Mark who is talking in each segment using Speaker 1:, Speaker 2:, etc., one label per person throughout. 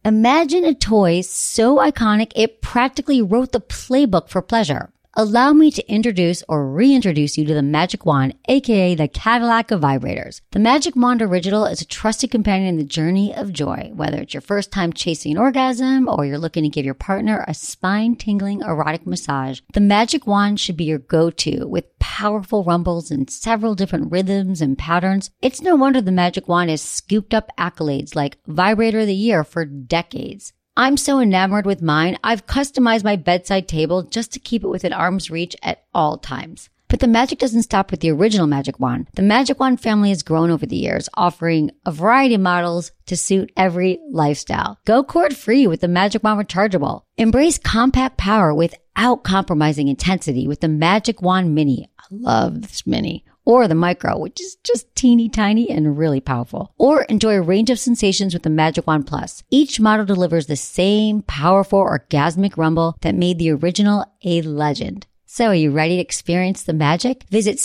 Speaker 1: Imagine a toy so iconic it practically wrote the playbook for pleasure. Allow me to introduce or reintroduce you to the Magic Wand, aka the Cadillac of vibrators. The Magic Wand Original is a trusted companion in the journey of joy. Whether it's your first time chasing an orgasm or you're looking to give your partner a spine-tingling erotic massage, the Magic Wand should be your go-to with powerful rumbles and several different rhythms and patterns. It's no wonder the Magic Wand has scooped up accolades like Vibrator of the Year for decades. I'm so enamored with mine, I've customized my bedside table just to keep it within arm's reach at all times. But the magic doesn't stop with the original Magic Wand. The Magic Wand family has grown over the years, offering a variety of models to suit every lifestyle. Go cord-free with the Magic Wand Rechargeable. Embrace compact power without compromising intensity with the Magic Wand Mini. I love this Mini. Or the Micro, which is just teeny tiny and really powerful. Or enjoy a range of sensations with the Magic Wand Plus. Each model delivers the same powerful orgasmic rumble that made the original a legend. So are you ready to experience the magic? Visit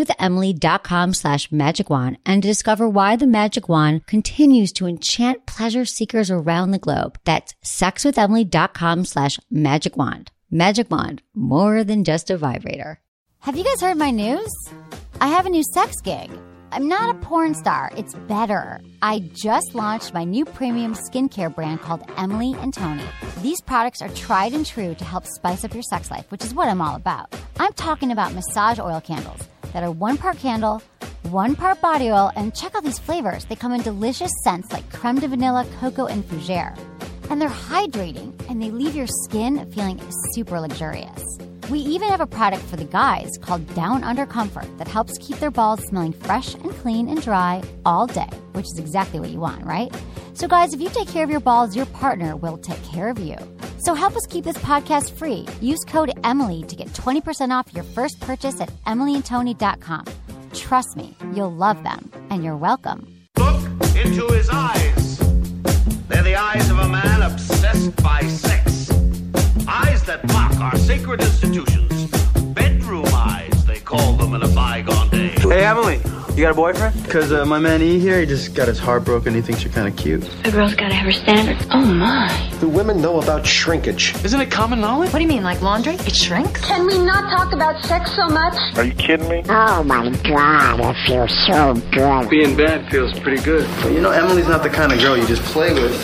Speaker 1: sexwithemily.com/magicwand and discover why the Magic Wand continues to enchant pleasure seekers around the globe. That's sexwithemily.com/magicwand. Magic Wand, more than just a vibrator.
Speaker 2: Have you guys heard my news? I have a new sex gig. I'm not a porn star. It's better. I just launched my new premium skincare brand called Emily and Tony. These products are tried and true to help spice up your sex life, which is what I'm all about. I'm talking about massage oil candles that are 1 part candle, 1 part body oil, and check out these flavors. They come in delicious scents like creme de vanilla, cocoa, and fougere. And they're hydrating, and they leave your skin feeling super luxurious. We even have a product for the guys called Down Under Comfort that helps keep their balls smelling fresh and clean and dry all day, which is exactly what you want, right? So guys, if you take care of your balls, your partner will take care of you. So help us keep this podcast free. Use code Emily to get 20% off your first purchase at emilyandtony.com. Trust me, you'll love them, and you're welcome.
Speaker 3: Look into his eyes. They're the eyes of a man obsessed by sex. Eyes that mock our sacred institutions. Bedroom eyes, they called them in a bygone day.
Speaker 4: Hey, Emily, you got a boyfriend? Because my man E here, he just got his heart broken. He thinks you're kind of cute.
Speaker 5: A girl's got to have her standards. Oh, my.
Speaker 6: Do women know about shrinkage?
Speaker 4: Isn't it common knowledge?
Speaker 5: What do you mean, like laundry? It shrinks?
Speaker 7: Can we not talk about sex so much?
Speaker 8: Are you kidding me?
Speaker 9: Oh, my God, it feels so good.
Speaker 4: Being bad feels pretty good. But you know, Emily's not the kind of girl you just play with.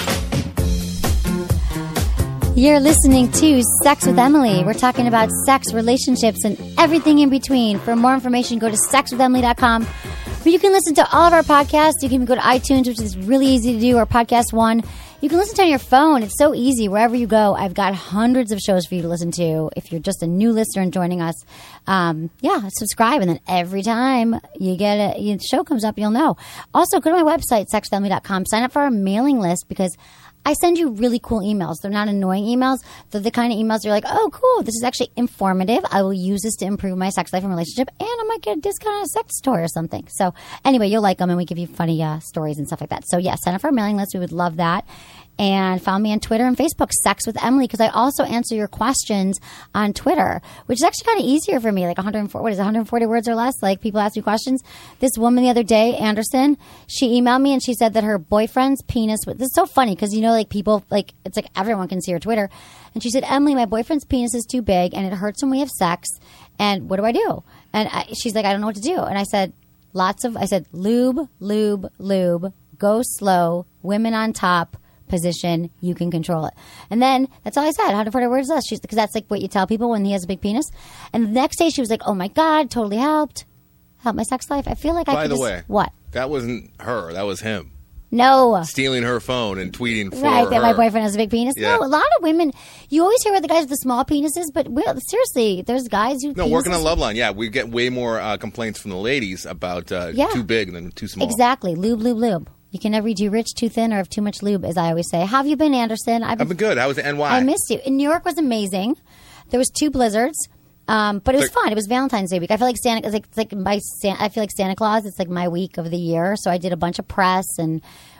Speaker 2: You're listening to Sex with Emily. We're talking about sex, relationships, and everything in between. For more information, go to sexwithemily.com, where you can listen to all of our podcasts. You can go to iTunes, which is really easy to do, or Podcast One. You can listen to it on your phone. It's so easy. Wherever you go, I've got hundreds of shows for you to listen to. If you're just a new listener and joining us, subscribe. And then every time you get a show comes up, you'll know. Also, go to my website, sexwithemily.com. Sign up for our mailing list because I send you really cool emails. They're not annoying emails. They're the kind of emails you're like, oh, cool. This is actually informative. I will use this to improve my sex life and relationship, and I might get a discount on a sex toy or something. So anyway, you'll like them, and we give you funny stories and stuff like that. So yeah, sign up for our mailing list. We would love that. And follow me on Twitter and Facebook, Sex with Emily, because I also answer your questions on Twitter, which is actually kind of easier for me, like 140 words or less. Like, people ask me questions. This woman the other day, Anderson, she emailed me and she said that her boyfriend's penis this is so funny because, you know, like, people, like, it's like everyone can see her Twitter. And she said, Emily, my boyfriend's penis is too big and it hurts when we have sex. And what do I do? And she's like, I don't know what to do. And I said, lube, lube, lube, go slow, women on top, position, you can control it. And then that's all I said. 140 words less. Because that's like what you tell people when he has a big penis. And the next day she was like, oh my God, totally helped my sex life. I feel like
Speaker 10: By the way,
Speaker 2: what?
Speaker 10: That wasn't her. That was him.
Speaker 2: No.
Speaker 10: Stealing her phone and tweeting for
Speaker 2: right,
Speaker 10: her.
Speaker 2: that my boyfriend has a big penis.
Speaker 10: Yeah.
Speaker 2: No, a lot of women, you always hear about the guys with the small penises, but seriously, there's guys who
Speaker 10: working on Loveline, yeah, we get way more complaints from the ladies about too big than too small.
Speaker 2: Exactly. Lube, lube, lube. You can never be too rich, too thin, or have too much lube, as I always say. How have you been, Anderson?
Speaker 10: I've been good. How was the NY?
Speaker 2: I missed you. In New York was amazing. There was 2 blizzards, but it was fun. It was Valentine's Day week. I feel like I feel like Santa Claus. It's like my week of the year. So I did a bunch of press and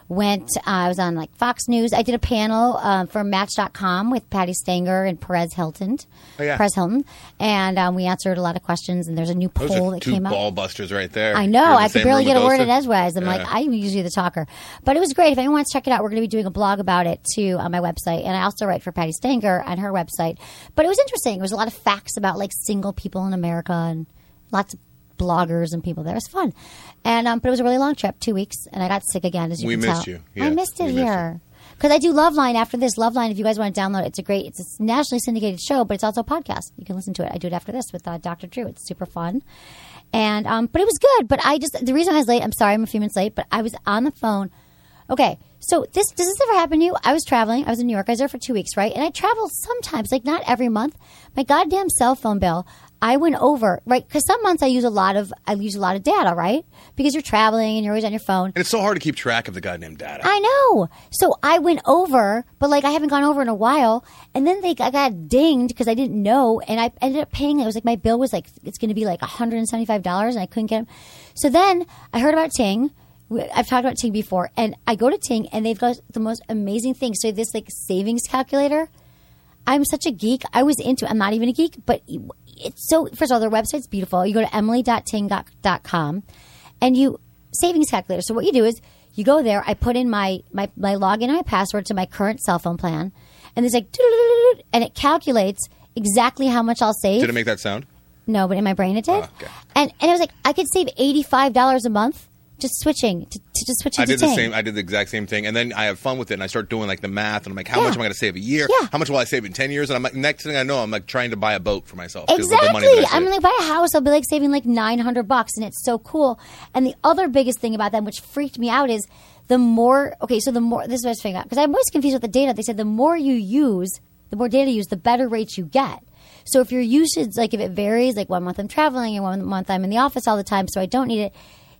Speaker 2: I was on like Fox News. I did a panel for Match.com with Patty Stanger and Perez Hilton.
Speaker 10: Oh, yeah.
Speaker 2: Perez Hilton. And we answered a lot of questions. And there's a new poll that came out.
Speaker 10: Two ball busters right there.
Speaker 2: I know. I could barely get a word in edgewise. I'm like, I'm usually the talker. But it was great. If anyone wants to check it out, we're going to be doing a blog about it too on my website. And I also write for Patty Stanger on her website. But it was interesting. There was a lot of facts about like single people in America and lots of bloggers and people there. It was fun. And but it was a really long trip, 2 weeks, and I got sick again, as you can tell. We
Speaker 10: missed you. Yeah,
Speaker 2: I missed it here. Because I do Loveline after this. Loveline, if you guys want to download it, it's a nationally syndicated show, but it's also a podcast. You can listen to it. I do it after this with Dr. Drew. It's super fun. And but it was good. But the reason I was late, I'm sorry I'm a few minutes late, but I was on the phone. Okay, so does this ever happen to you? I was traveling. I was in New York. I was there for 2 weeks, right? And I travel sometimes, like not every month. My goddamn cell phone bill, I went over, right? Because some months I use a lot of data, right? Because you're traveling and you're always on your phone.
Speaker 10: And it's so hard to keep track of the goddamn data.
Speaker 2: I know. So I went over, but like I haven't gone over in a while. And then I got dinged because I didn't know. And I ended up paying. It was like my bill was like, it's going to be like $175 and I couldn't get them. So then I heard about Ting. I've talked about Ting before. And I go to Ting and they've got the most amazing thing. So this like savings calculator. I'm such a geek. I was into it. I'm not even a geek, but it's so, first of all, their website's beautiful. You go to emily.ting.com and savings calculator. So what you do is you go there. I put in my login and my password to my current cell phone plan. And there's like, and it calculates exactly how much I'll save.
Speaker 10: Did it make that sound?
Speaker 2: No, but in my brain it did.
Speaker 10: Okay.
Speaker 2: And it was like, I could save $85 a month. Just switching to Ting.
Speaker 10: I did the exact same thing, and then I have fun with it, and I start doing like the math, and I'm like, how much am I going to save a year?
Speaker 2: Yeah.
Speaker 10: How much will I save in 10 years? And I'm like, next thing I know, I'm like trying to buy a boat for myself.
Speaker 2: Exactly. I'm going to buy a house. I'll be like saving like $900, and it's so cool. And the other biggest thing about them, which freaked me out, is this is what I was figuring out, because I'm always confused with the data. They said the more data you use, the better rates you get. So if your usage, like if it varies, like 1 month I'm traveling and 1 month I'm in the office all the time, so I don't need it.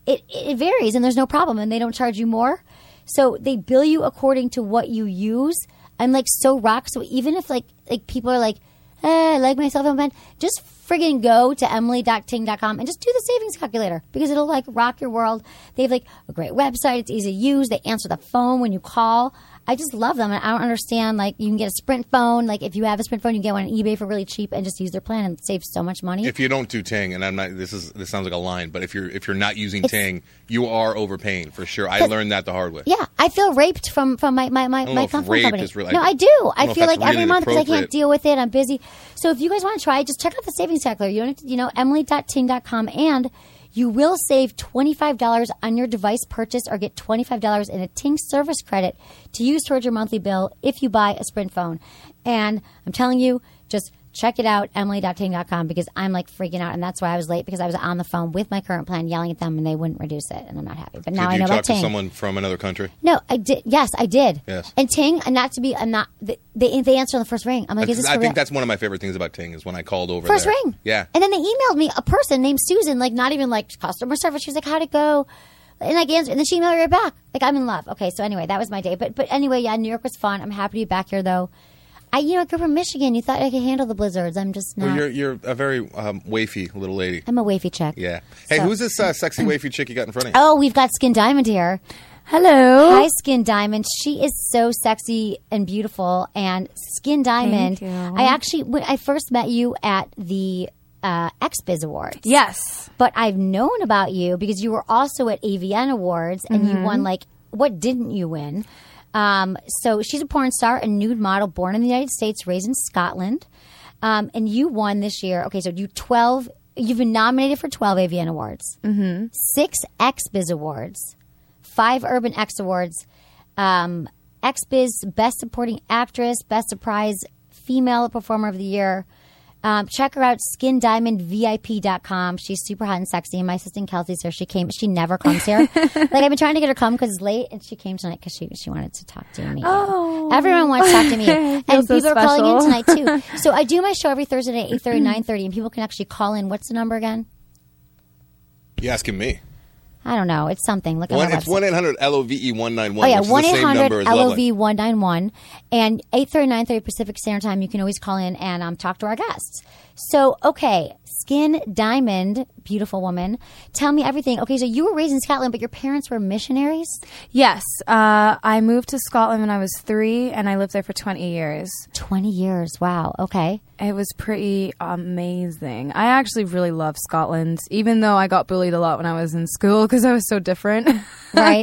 Speaker 2: It varies and there's no problem and they don't charge you more. So they bill you according to what you use. I'm like so rocked. So even if like people are like, I like my cell phone plan, just friggin' go to emily.ting.com and just do the savings calculator because it'll like rock your world. They have like a great website. It's easy to use. They answer the phone when you call. I just love them. And I don't understand, like, you can get a Sprint phone. Like, if you have a Sprint phone, you can get one on eBay for really cheap and just use their plan and save so much money.
Speaker 10: If you don't do Ting, and I'm not, this sounds like a line, but if you're not using Ting, you are overpaying for sure. I learned that the hard way.
Speaker 2: Yeah, I feel raped from my phone company.
Speaker 10: Really,
Speaker 2: no, I do. I feel like every month because I can't deal with it. I'm busy. So if you guys want to try it, just check out the savings calculator. You don't have to, emily.ting.com, and you will save $25 on your device purchase or get $25 in a Ting service credit to use towards your monthly bill if you buy a Sprint phone. And I'm telling you, just check it out, emily.ting.com, because I'm like freaking out. And that's why I was late, because I was on the phone with my current plan yelling at them and they wouldn't reduce it. And I'm not happy. But now I know about Ting.
Speaker 10: Did you talk to someone from another country?
Speaker 2: No, I did. Yes, I did.
Speaker 10: Yes.
Speaker 2: And Ting, they answer on the first ring. I'm like, is this for real?
Speaker 10: I think that's one of my favorite things about Ting is when I called over
Speaker 2: first
Speaker 10: there.
Speaker 2: ring.
Speaker 10: Yeah.
Speaker 2: And then they emailed me a person named Susan, like not even like customer service. She was like, how'd it go? And I answered, and then she emailed me right back. Like, I'm in love. Okay, so anyway, that was my day. But anyway, yeah, New York was fun. I'm happy to be back here, though. I grew up in Michigan. You thought I could handle the blizzards. I'm just not.
Speaker 10: Well, you're a very wafy little lady.
Speaker 2: I'm a wafy chick.
Speaker 10: Yeah. Hey, so, who's this sexy wafy chick you got in front of you?
Speaker 2: Oh, we've got Skin Diamond here.
Speaker 8: Hello.
Speaker 2: Hi, Skin Diamond. She is so sexy and beautiful. And Skin Diamond, when I first met you at the XBiz Awards.
Speaker 8: Yes.
Speaker 2: But I've known about you because you were also at AVN Awards and you won, like, what didn't you win? So she's a porn star, a nude model, born in the United States, raised in Scotland. And you won this year. Okay, so you've been nominated for 12 AVN Awards, 6 XBiz Awards, 5 Urban X Awards, XBiz Best Supporting Actress, Best Surprise Female Performer of the Year. Check her out, skindiamondvip.com. She's super hot and sexy. And my assistant Kelsey's here. She came. She never comes here. Like, I've been trying to get her to come because it's late, and she came tonight because she wanted to talk to me.
Speaker 8: Oh,
Speaker 2: everyone wants to talk to me, and
Speaker 8: so
Speaker 2: people
Speaker 8: special.
Speaker 2: are calling in tonight too. So I do my show every Thursday at 8:30, 9:30, and people can actually call in. What's the number again?
Speaker 10: You asking me?
Speaker 2: I don't know. It's something. Look at my
Speaker 10: It's
Speaker 2: website.
Speaker 10: 1-800-LOVE-191.
Speaker 2: Oh, yeah,
Speaker 10: which is the same number as Love Line.
Speaker 2: 1-800-LOVE-191. And 8:30, 9:30 Pacific Standard Time, you can always call in and talk to our guests. So, okay, Skin Diamond, beautiful woman. Tell me everything. Okay, so you were raised in Scotland, but your parents were missionaries?
Speaker 8: Yes. I moved to Scotland when I was 3, and I lived there for 20 years.
Speaker 2: 20 years. Wow. Okay.
Speaker 8: It was pretty amazing. I actually really love Scotland, even though I got bullied a lot when I was in school because I was so different.
Speaker 2: Right.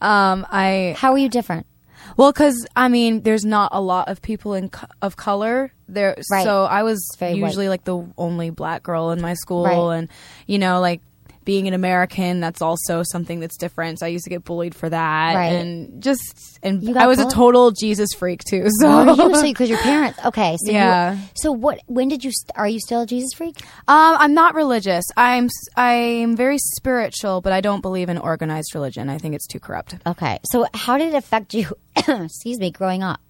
Speaker 8: How
Speaker 2: are you different?
Speaker 8: Well, because, I mean, there's not a lot of people of color there.
Speaker 2: Right.
Speaker 8: So I was
Speaker 2: very
Speaker 8: usually
Speaker 2: white.
Speaker 8: like the only black girl in my school.
Speaker 2: Right.
Speaker 8: And, you know, like being an American, that's also something that's different. So I used to get bullied for that.
Speaker 2: Right.
Speaker 8: And
Speaker 2: You got
Speaker 8: I was
Speaker 2: bullied?
Speaker 8: a total Jesus freak too. So,
Speaker 2: Oh, you? So because your parents, okay. So
Speaker 8: yeah.
Speaker 2: When did you, are you still a Jesus freak?
Speaker 8: I'm not religious. I'm very spiritual, but I don't believe in organized religion. I think it's too corrupt.
Speaker 2: Okay. So how did it affect you, excuse me, growing up?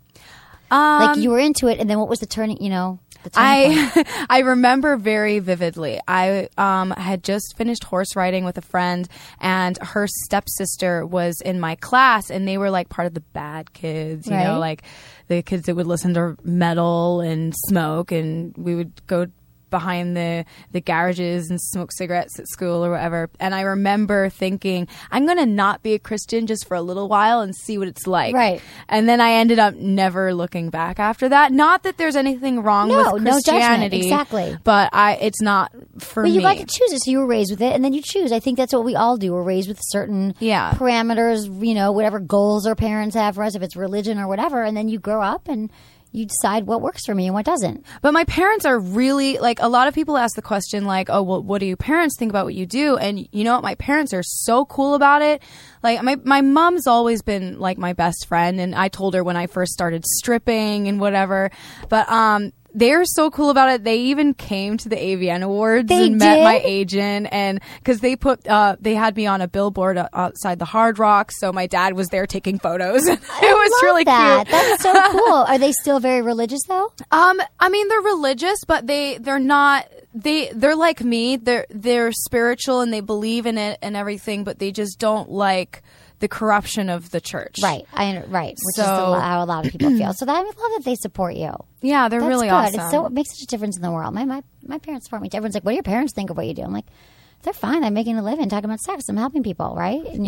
Speaker 2: Like you were into it, and then what was the turning, the turning point?
Speaker 8: I remember very vividly. I had just finished horse riding with a friend, and her stepsister was in my class, and they were like part of the bad kids, you know, like the kids that would listen to metal and smoke, and we would go behind the garages and smoke cigarettes at school or whatever. And I remember thinking, I'm going to not be a Christian just for a little while and see what it's like.
Speaker 2: Right.
Speaker 8: And then I ended up never looking back after that. Not that there's anything wrong with Christianity.
Speaker 2: No judgment. Exactly.
Speaker 8: But it's not for me.
Speaker 2: But you got to choose it. So you were raised with it, and then you choose. I think that's what we all do. We're raised with certain parameters, whatever goals our parents have for us, if it's religion or whatever, and then you grow up and you decide what works for me and what doesn't.
Speaker 8: But my parents are really, like, a lot of people ask the question, like, oh, well, what do your parents think about what you do? And you know what? My parents are so cool about it. Like, my mom's always been, like, my best friend. And I told her when I first started stripping and whatever. But, they're so cool about it. They even came to the AVN Awards met my agent, and because they had me on a billboard outside the Hard Rock, so my dad was there taking photos. It was really cute.
Speaker 2: That's so cool. Are they still very religious though?
Speaker 8: I mean, they're religious, but they're not. They're like me. They're spiritual and they believe in it and everything, but they just don't like the corruption of the church.
Speaker 2: Right. Which is how a lot of people feel. So I love that they support you.
Speaker 8: Yeah, they're really
Speaker 2: good.
Speaker 8: awesome.
Speaker 2: It makes such a difference in the world. My parents support me. Everyone's like, what do your parents think of what you do? I'm like, they're fine. I'm making a living talking about sex. I'm helping people, right? And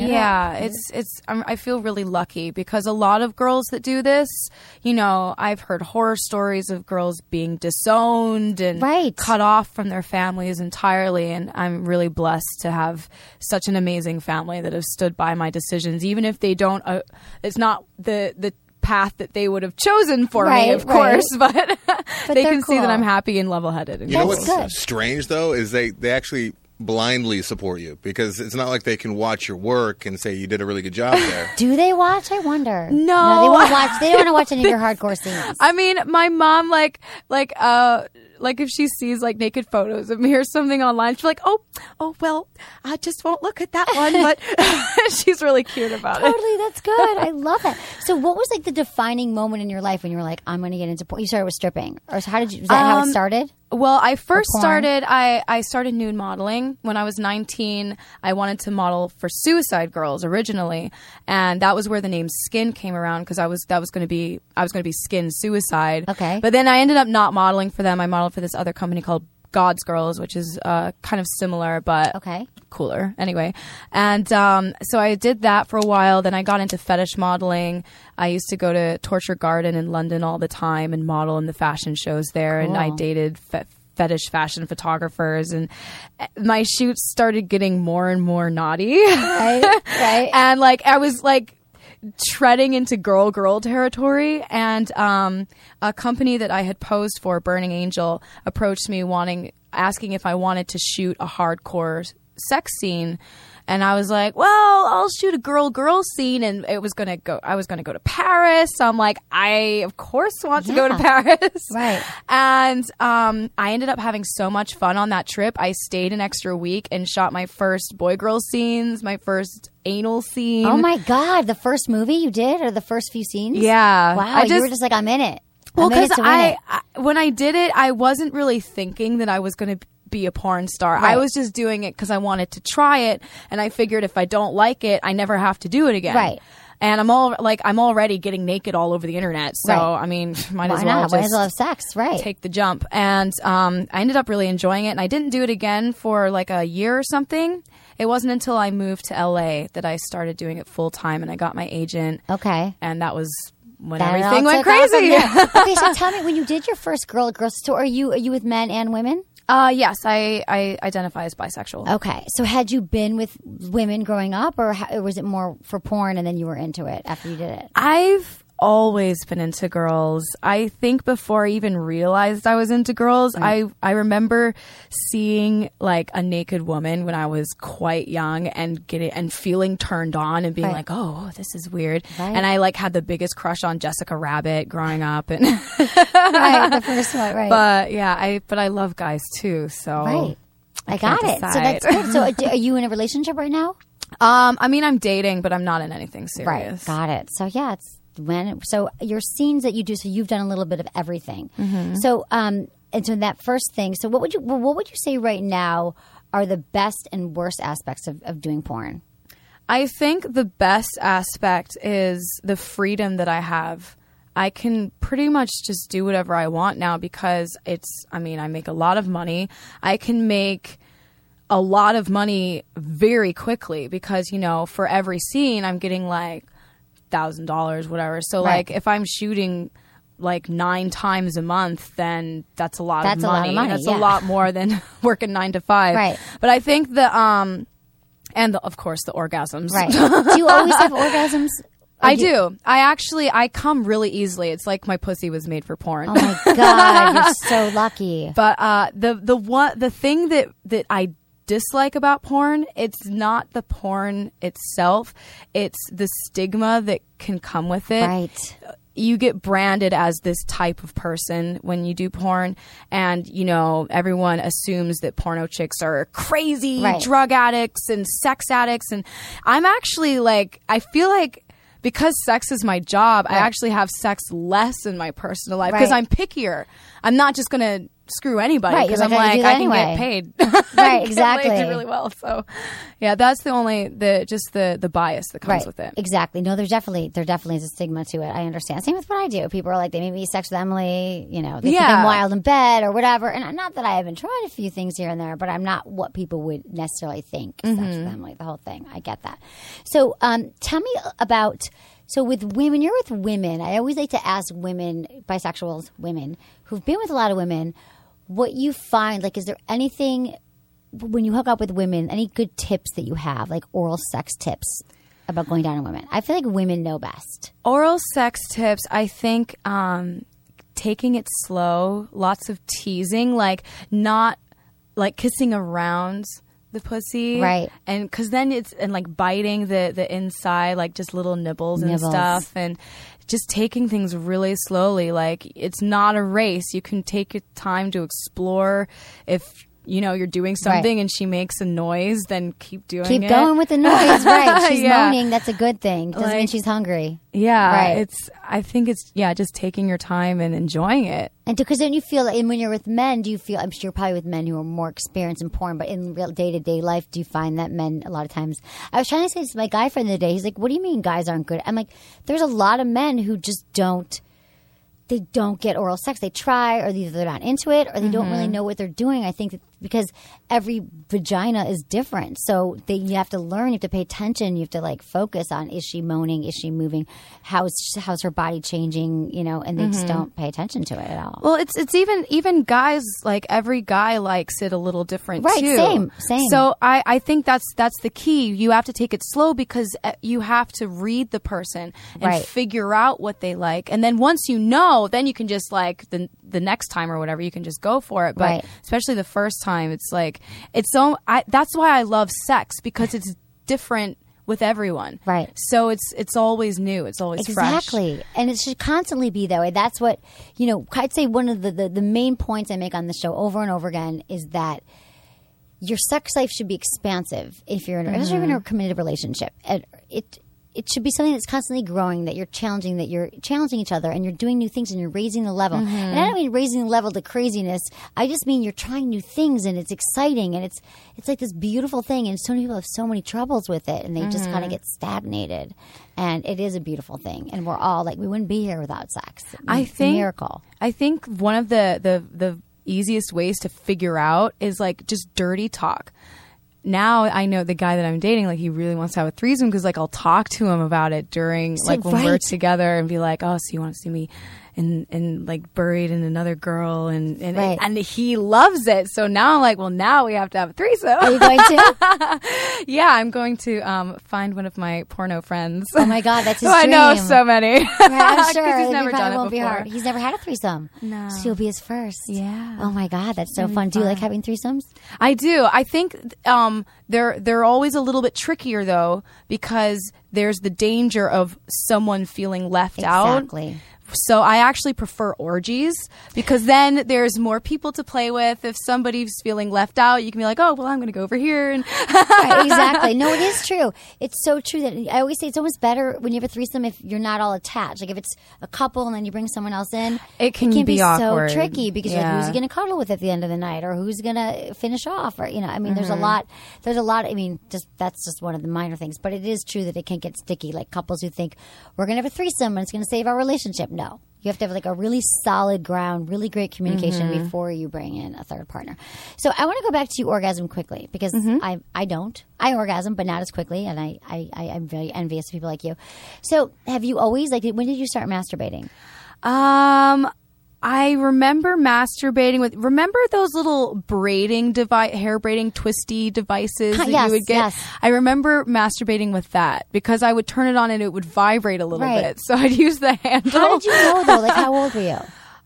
Speaker 8: I feel really lucky because a lot of girls that do this, I've heard horror stories of girls being disowned and cut off from their families entirely. And I'm really blessed to have such an amazing family that have stood by my decisions, even if they don't. It's not the path that they would have chosen for me, of course, but they can see that I'm happy and level-headed.
Speaker 10: You know what's strange though is they actually blindly support you because it's not like they can watch your work and say you did a really good job there.
Speaker 2: Do they watch? I wonder.
Speaker 8: No,
Speaker 2: they won't watch. They don't want to watch any of your hardcore scenes.
Speaker 8: I mean, my mom like if she sees like naked photos of me or something online, she's like, oh well, I just won't look at that one. But she's really cute about it.
Speaker 2: Totally, that's good. I love that. So, what was like the defining moment in your life when you were like, I'm going to get into porn? You started with stripping, or how did you? Was that how it started?
Speaker 8: Well, I first started. I started nude modeling when I was 19. I wanted to model for Suicide Girls originally, and that was where the name Skin came around because I was going to be Skin Suicide.
Speaker 2: Okay.
Speaker 8: But then I ended up not modeling for them. I modeled for this other company called God's Girls, which is kind of similar but cooler. Anyway, and so I did that for a while. Then I got into fetish modeling. I used to go to Torture Garden in London all the time and model in the fashion shows there. Cool. And I dated fetish fashion photographers, and my shoots started getting more and more naughty. Right. And like I was like treading into girl territory, and a company that I had posed for, Burning Angel, approached me asking if I wanted to shoot a hardcore sex scene. And I was like, well, I'll shoot a girl scene, and I was gonna go to Paris. So I'm like, I of course want to go to Paris.
Speaker 2: Right.
Speaker 8: And I ended up having so much fun on that trip. I stayed an extra week and shot my first boy-girl scenes, my first anal scene.
Speaker 2: Oh my God, the first movie you did, or the first few scenes?
Speaker 8: Yeah.
Speaker 2: Wow, you were just like, I'm in it.
Speaker 8: Well, because when I did it, I wasn't really thinking that I was going to be a porn star.
Speaker 2: Right.
Speaker 8: I was just doing it because I wanted to try it, and I figured if I don't like it, I never have to do it again.
Speaker 2: Right.
Speaker 8: And I'm already getting naked all over the internet, so
Speaker 2: Right.
Speaker 8: I mean, might
Speaker 2: Why
Speaker 8: as well
Speaker 2: not? Might as
Speaker 8: just
Speaker 2: well have sex, right?
Speaker 8: take the jump. And I ended up really enjoying it, and I didn't do it again for like a year or something. It wasn't until I moved to LA that I started doing it full time, and I got my agent.
Speaker 2: Okay.
Speaker 8: And that was when
Speaker 2: That
Speaker 8: everything
Speaker 2: all
Speaker 8: went
Speaker 2: took off from
Speaker 8: crazy.
Speaker 2: there. Okay, so tell me, when you did your first girl store, are you with men and women?
Speaker 8: Yes, I identify as bisexual.
Speaker 2: Okay, so had you been with women growing up, or was it more for porn and then you were into it after you did it?
Speaker 8: I've always been into girls. I think before I even realized I was into girls, I remember seeing like a naked woman when I was quite young and feeling turned on and being like, oh, this is weird.
Speaker 2: Right.
Speaker 8: And I like had the biggest crush on Jessica Rabbit growing up, and
Speaker 2: Right, the first one, right?
Speaker 8: but yeah, I love guys too. So
Speaker 2: Right, I
Speaker 8: can't
Speaker 2: got it. So
Speaker 8: decide.
Speaker 2: that's good. So are you in a relationship right now?
Speaker 8: I mean, I'm dating, but I'm not in anything serious.
Speaker 2: Right, got it. So yeah, it's so your scenes that you do. So you've done a little bit of everything.
Speaker 8: Mm-hmm.
Speaker 2: So and so that first thing. So what would you say right now are the best and worst aspects of doing porn?
Speaker 8: I think the best aspect is the freedom that I have. I can pretty much just do whatever I want now because I make a lot of money. I can make a lot of money very quickly because, for every scene I'm getting like $1,000, whatever. So like if I'm shooting like 9 times a month, then that's a lot of money. That's a lot more than working 9 to 5.
Speaker 2: Right.
Speaker 8: But I think of course the orgasms.
Speaker 2: Right. Do you always have orgasms?
Speaker 8: I do. I come really easily. It's like my pussy was made for porn.
Speaker 2: Oh my God, you're so lucky.
Speaker 8: But the thing that I dislike about porn, it's not the porn itself, it's the stigma that can come with it.
Speaker 2: Right.
Speaker 8: You get branded as this type of person when you do porn, and everyone assumes that porno chicks are crazy drug addicts and sex addicts, and I'm actually I feel like because sex is my job, I actually have sex less in my personal life because I'm pickier. I'm not just gonna screw anybody because I'm I can get paid.
Speaker 2: Right, exactly.
Speaker 8: I do really well. So yeah, that's the bias that comes with it.
Speaker 2: Exactly. No, there definitely is a stigma to it. I understand. Same with what I do. People are like, they made me sex with Emily, they think I'm wild in bed or whatever. And not that I haven't tried a few things here and there, but I'm not what people would necessarily think sex with Emily, the whole thing. I get that. So tell me about, so with women, you're with women. I always like to ask women, bisexuals, women who've been with a lot of women, what you find, is there anything when you hook up with women, any good tips that you have, like oral sex tips about going down on women? I feel like women know best.
Speaker 8: Oral sex tips, I think taking it slow, lots of teasing, not kissing around the pussy,
Speaker 2: right?
Speaker 8: And because then it's biting the inside, just little nibbles and stuff, and just taking things really slowly. It's not a race. You can take your time to explore. If you're doing something and she makes a noise, then keep doing it.
Speaker 2: Keep going with the noise, right? She's moaning. That's a good thing. Doesn't mean she's hungry.
Speaker 8: Yeah,
Speaker 2: right.
Speaker 8: I think it's just taking your time and enjoying it.
Speaker 2: And because then you feel, and when you're with men, do you feel? I'm sure you're probably with men who are more experienced in porn, but in real day-to-day life, do you find that men a lot of times? I was trying to say this to my guy friend the other day. He's like, "What do you mean guys aren't good?" I'm like, "There's a lot of men who just don't." They don't get oral sex. They try, or either they're not into it, or they don't really know what they're doing. I think that because every vagina is different, so you have to learn. You have to pay attention. You have to focus on: is she moaning? Is she moving? How's her body changing? And they just don't pay attention to it at all.
Speaker 8: Well, it's even guys. Every guy likes it a little different,
Speaker 2: right?
Speaker 8: Too.
Speaker 2: Same.
Speaker 8: So I think that's the key. You have to take it slow because you have to read the person and figure out what they like, and then once you know. Then you can just the next time or whatever, you can just go for it. But especially the first time, it's that's why I love sex, because it's different with everyone.
Speaker 2: Right.
Speaker 8: So it's always new. It's always fresh.
Speaker 2: Exactly. And it should constantly be that way. That's what, I'd say one of the main points I make on the show over and over again is that your sex life should be expansive if you're especially in a committed relationship. it should be something that's constantly growing, that you're challenging each other, and you're doing new things, and you're raising the level. And I don't mean raising the level to craziness. I just mean you're trying new things, and it's exciting, and it's like this beautiful thing. And so many people have so many troubles with it, and they just kind of get stagnated. And it is a beautiful thing, and we're all like, we wouldn't be here without sex. It's a miracle.
Speaker 8: I think one of the easiest ways to figure out is like just dirty talk. Now I know the guy that I'm dating, like he really wants to have a threesome because like I'll talk to him about it during like when we're together and be like, oh, so you want to see me and like buried in another girl and he loves it. So now I'm like, well, now we have to have a threesome.
Speaker 2: Are you going to?
Speaker 8: Yeah, I'm going to find one of my porno friends.
Speaker 2: Oh my God, that's his
Speaker 8: dream.
Speaker 2: I
Speaker 8: know so many.
Speaker 2: I'm sure.
Speaker 8: He's never done it
Speaker 2: won't
Speaker 8: before.
Speaker 2: Be hard. He's never had a threesome.
Speaker 8: No.
Speaker 2: So you'll be his first.
Speaker 8: Yeah.
Speaker 2: Oh my God, that's so fun. Do you like having threesomes?
Speaker 8: I do. I think they're always a little bit trickier though, because there's the danger of someone feeling left out.
Speaker 2: Exactly.
Speaker 8: So I actually prefer orgies because then there's more people to play with. If somebody's feeling left out, you can be like, oh, well, I'm going to go over here. And
Speaker 2: right, exactly. No, it is true. It's so true that I always say it's almost better when you have a threesome if you're not all attached. Like if it's a couple and then you bring someone else in,
Speaker 8: it can be
Speaker 2: awkward. So tricky because you're like, who's going to cuddle with at the end of the night, or who's going to finish off, or I mean, there's a lot. I mean, that's just one of the minor things, but it is true that it can get sticky. Like couples who think we're going to have a threesome and it's going to save our relationship. No. You have to have like a really solid ground, really great communication before you bring in a third partner. So I want to go back to orgasm quickly because I don't. I orgasm, but not as quickly, and I'm very envious of people like you. So have you always, like, when did you start masturbating?
Speaker 8: I remember masturbating with, remember those little hair braiding twisty devices that you would get?
Speaker 2: Yes.
Speaker 8: I remember masturbating with that because I would turn it on and it would vibrate a little bit. So I'd use the handle.
Speaker 2: How did you know though? Like how old were you?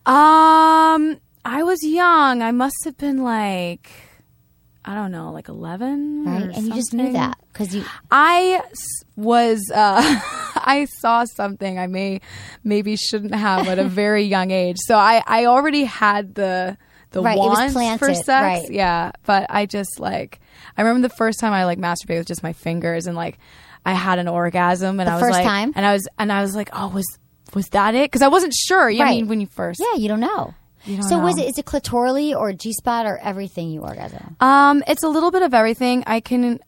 Speaker 8: I was young. I must have been like, I don't know, like 11
Speaker 2: right?
Speaker 8: or
Speaker 2: And
Speaker 8: something.
Speaker 2: You just knew that because
Speaker 8: I was I saw something I maybe shouldn't have at a very young age. So I already had the want for sex.
Speaker 2: Right.
Speaker 8: Yeah. But I just I remember the first time I like masturbated with just my fingers and like I had an orgasm and I was
Speaker 2: first
Speaker 8: like
Speaker 2: time?
Speaker 8: and I was like, oh, was that it? Because I wasn't sure. I mean, when you first.
Speaker 2: Yeah, you don't know. So is it clitorally or G-spot or everything you orgasm?
Speaker 8: It's a little bit of everything. I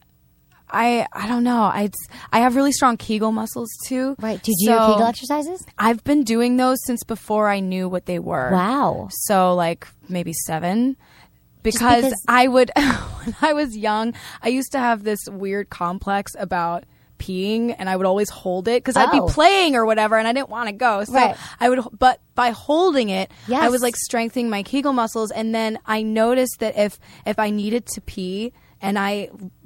Speaker 8: don't know. I have really strong Kegel muscles too.
Speaker 2: Right. Do you do your Kegel exercises?
Speaker 8: I've been doing those since before I knew what they were.
Speaker 2: Wow.
Speaker 8: So like maybe 7. Because I would, when I was young, I used to have this weird complex about peeing and I would always hold it because I'd be playing or whatever and I didn't want to go. So but by holding it, I was like strengthening my Kegel muscles. And then I noticed that if I needed to pee and I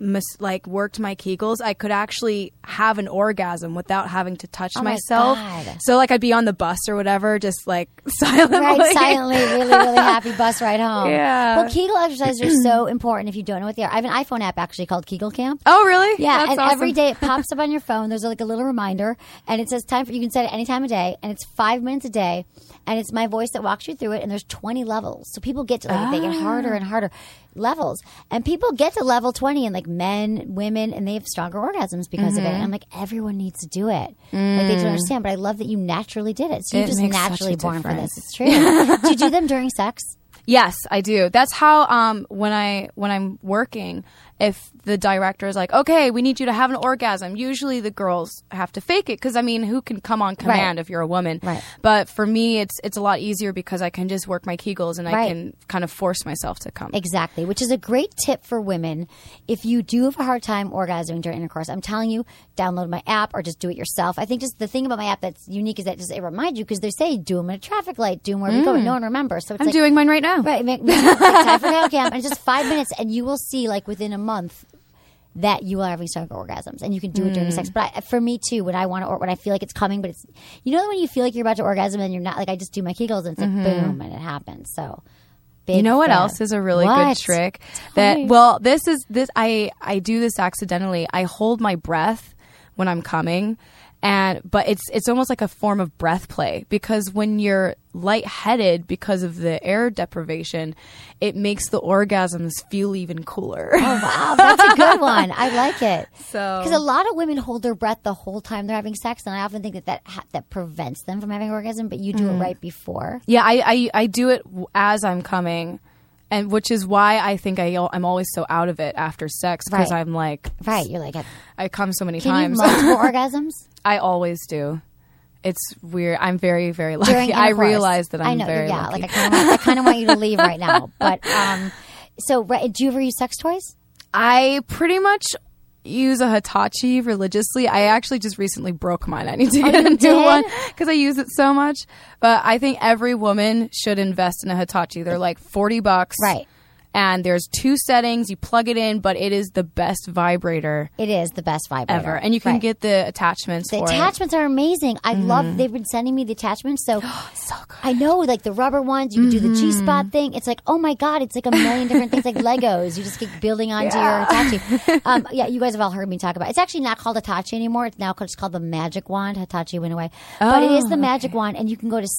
Speaker 8: worked my Kegels, I could actually have an orgasm without having to touch myself. So like I'd be on the bus or whatever, just like silently.
Speaker 2: Right, silently, really, really happy bus ride home.
Speaker 8: Yeah.
Speaker 2: Well, Kegel exercises are so important if you don't know what they are. I have an iPhone app actually called Kegel Camp.
Speaker 8: Oh, really?
Speaker 2: Yeah,
Speaker 8: That's
Speaker 2: and
Speaker 8: awesome.
Speaker 2: every day it pops up on your phone. There's like a little reminder and it says you can set it any time of day and it's 5 minutes a day and it's my voice that walks you through it and there's 20 levels. So people get to they get harder and harder levels and people get to level 20 and like men, women, and they have stronger orgasms because of it. And I'm like, everyone needs to do it. Like they don't understand, but I love that you naturally did it. So you're just naturally born for this. It's true. Do you do them during sex?
Speaker 8: Yes, I do. That's how when I'm working, if the director is like, okay, we need you to have an orgasm, usually the girls have to fake it because, I mean, who can come on command if you're a woman?
Speaker 2: Right.
Speaker 8: But for me, it's a lot easier because I can just work my Kegels and I can kind of force myself to come.
Speaker 2: Exactly, which is a great tip for women. If you do have a hard time orgasming during intercourse, I'm telling you, download my app or just do it yourself. I think just the thing about my app that's unique is that it reminds you because they say do them at a traffic light, do them wherever you go, and no one remembers. So it's
Speaker 8: I'm doing mine right now.
Speaker 2: Right, time for Kegel Camp, and it's just 5 minutes, and you will see like within a month that you are having stronger orgasms, and you can do it during sex. But for me too, when I feel like it's coming, but it's when you feel like you're about to orgasm and you're not, like I just do my Kegels and it's like boom and it happens. So
Speaker 8: you know what else is a really good trick? I do this accidentally. I hold my breath when I'm coming. But it's almost like a form of breath play, because when you're lightheaded because of the air deprivation, it makes the orgasms feel even cooler.
Speaker 2: Oh, wow. That's a good one. I like it.
Speaker 8: So,
Speaker 2: because a lot of women hold their breath the whole time they're having sex, and I often think that prevents them from having orgasm, but you do it right before.
Speaker 8: Yeah, I do it as I'm coming. And which is why I think I'm always so out of it after sex, because I'm like...
Speaker 2: Right, you're like...
Speaker 8: I come so many
Speaker 2: Can
Speaker 8: times.
Speaker 2: you multiple orgasms?
Speaker 8: I always do. It's weird. I'm very, very lucky. I realize that I'm very lucky.
Speaker 2: Like I kind of want you to leave right now. But, so do you ever use sex toys?
Speaker 8: I pretty much use a Hitachi religiously. I actually just recently broke mine. I need to get a new one because I use it so much. But I think every woman should invest in a Hitachi. They're like $40.
Speaker 2: Right.
Speaker 8: And there's 2 settings. You plug it in, but it is the best vibrator.
Speaker 2: It is the best vibrator
Speaker 8: ever. And you can get the attachments for it.
Speaker 2: The attachments are amazing. I love, they've been sending me the attachments. So,
Speaker 8: so good.
Speaker 2: I know, like the rubber ones, you can do the G-spot thing. It's like, oh my God, it's like a million different things, like Legos. You just keep building onto your Hitachi. You guys have all heard me talk about it. It's actually not called Hitachi anymore. It's now just called the Magic Wand. Hitachi went away. But it is the Magic Wand, and you can go to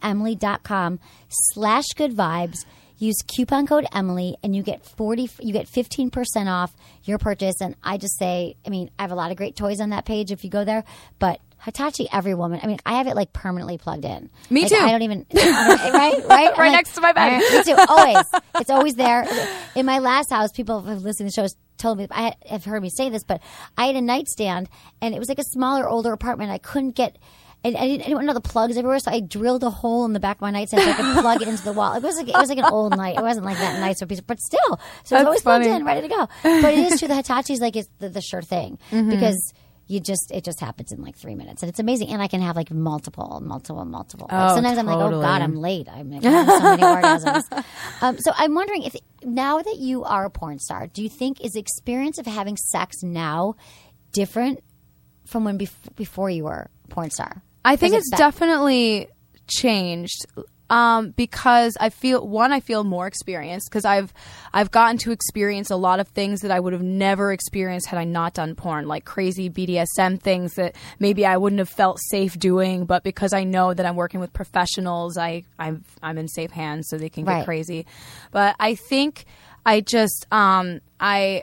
Speaker 2: sexwithemily.com/goodvibes. Use coupon code Emily, and you get 15% off your purchase. And I just say, I mean, I have a lot of great toys on that page if you go there. But Hitachi, every woman. I mean, I have it like permanently plugged in.
Speaker 8: Me
Speaker 2: like,
Speaker 8: too.
Speaker 2: I don't even right
Speaker 8: right next to my bed.
Speaker 2: Me too. Always, it's always there. In my last house, people who have listened to the shows told me, have heard me say this, but I had a nightstand, and it was like a smaller, older apartment. I couldn't get. And I didn't know the plugs everywhere, so I drilled a hole in the back of my nightstand so I could plug it into the wall. It was like an old night. It wasn't like that nice, but still. So it was always plugged in, ready to go. But it is true. The Hitachi's like it's the sure thing because it just happens in like 3 minutes, and it's amazing. And I can have like multiple. Like sometimes I'm like, oh God, I'm late. I'm having so many orgasms. So I'm wondering if now that you are a porn star, do you think is the experience of having sex now different from when before you were a porn star?
Speaker 8: I think it's definitely changed because I feel more experienced because I've gotten to experience a lot of things that I would have never experienced had I not done porn, like crazy BDSM things that maybe I wouldn't have felt safe doing, but because I know that I'm working with professionals, I'm in safe hands so they can get crazy. But I think I just I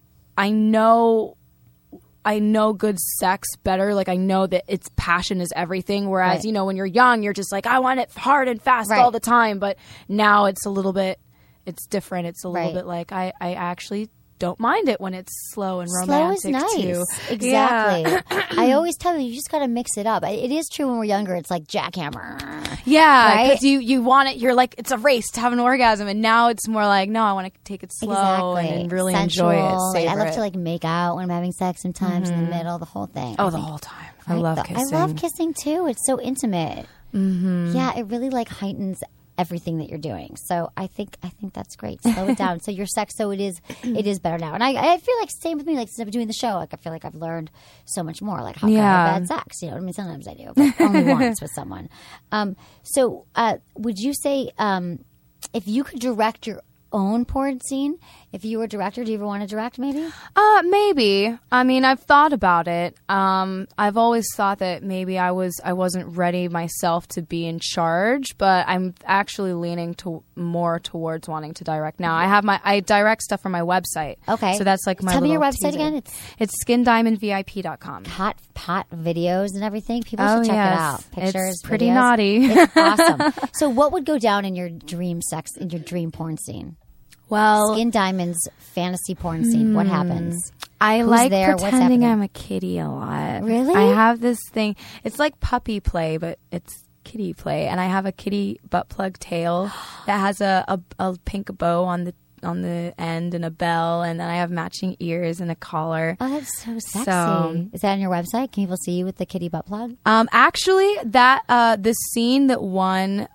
Speaker 8: know good sex better. Like, I know that its passion is everything. Whereas, you know, when you're young, you're just like, I want it hard and fast all the time. But now it's a little bit, it's different. It's a little bit like, I actually don't mind it when it's slow and romantic.
Speaker 2: Slow is nice.
Speaker 8: Too.
Speaker 2: Exactly.
Speaker 8: Yeah.
Speaker 2: I always tell you just got to mix it up. It is true when we're younger. It's like jackhammer.
Speaker 8: Yeah. Because you want it. You're like, it's a race to have an orgasm. And now it's more like, no, I want to take it slow and really
Speaker 2: sensual.
Speaker 8: Enjoy it. Savor
Speaker 2: I love to like make out when I'm having sex sometimes in the middle, the whole thing.
Speaker 8: Oh, the whole time. I love kissing.
Speaker 2: I love kissing too. It's so intimate. Mm-hmm. Yeah, it really like heightens everything that you're doing. So I think that's great. Slow it down. So your sex, so it is better now. And I feel like same with me, like since I've been doing the show, like I feel like I've learned so much more. Like how can I have bad sex? You know what I mean? Sometimes I do, but only once with someone. So would you say if you could direct your own porn scene, if you were a director, do you ever want to direct maybe?
Speaker 8: Maybe. I mean, I've thought about it. I've always thought that maybe I wasn't ready myself to be in charge, but I'm actually leaning more towards wanting to direct now. I direct stuff for my website.
Speaker 2: Okay.
Speaker 8: So that's like my
Speaker 2: Tell me your
Speaker 8: teaser.
Speaker 2: website again.
Speaker 8: It's skindiamondvip.com.
Speaker 2: Hot videos and everything. People should check it out. Pictures,
Speaker 8: it's pretty
Speaker 2: videos.
Speaker 8: naughty.
Speaker 2: It's awesome. So what would go down in your dream porn scene?
Speaker 8: Well,
Speaker 2: Skin Diamond's fantasy porn scene. What happens?
Speaker 8: I
Speaker 2: Who's
Speaker 8: like
Speaker 2: there?
Speaker 8: pretending I'm a kitty a lot.
Speaker 2: Really?
Speaker 8: I have this thing. It's like puppy play, but it's kitty play. And I have a kitty butt plug tail that has a pink bow on the end and a bell, and then I have matching ears and a collar.
Speaker 2: Oh, that's so sexy. Is that on your website? Can people see you with the kitty butt plug?
Speaker 8: Actually, that the scene that won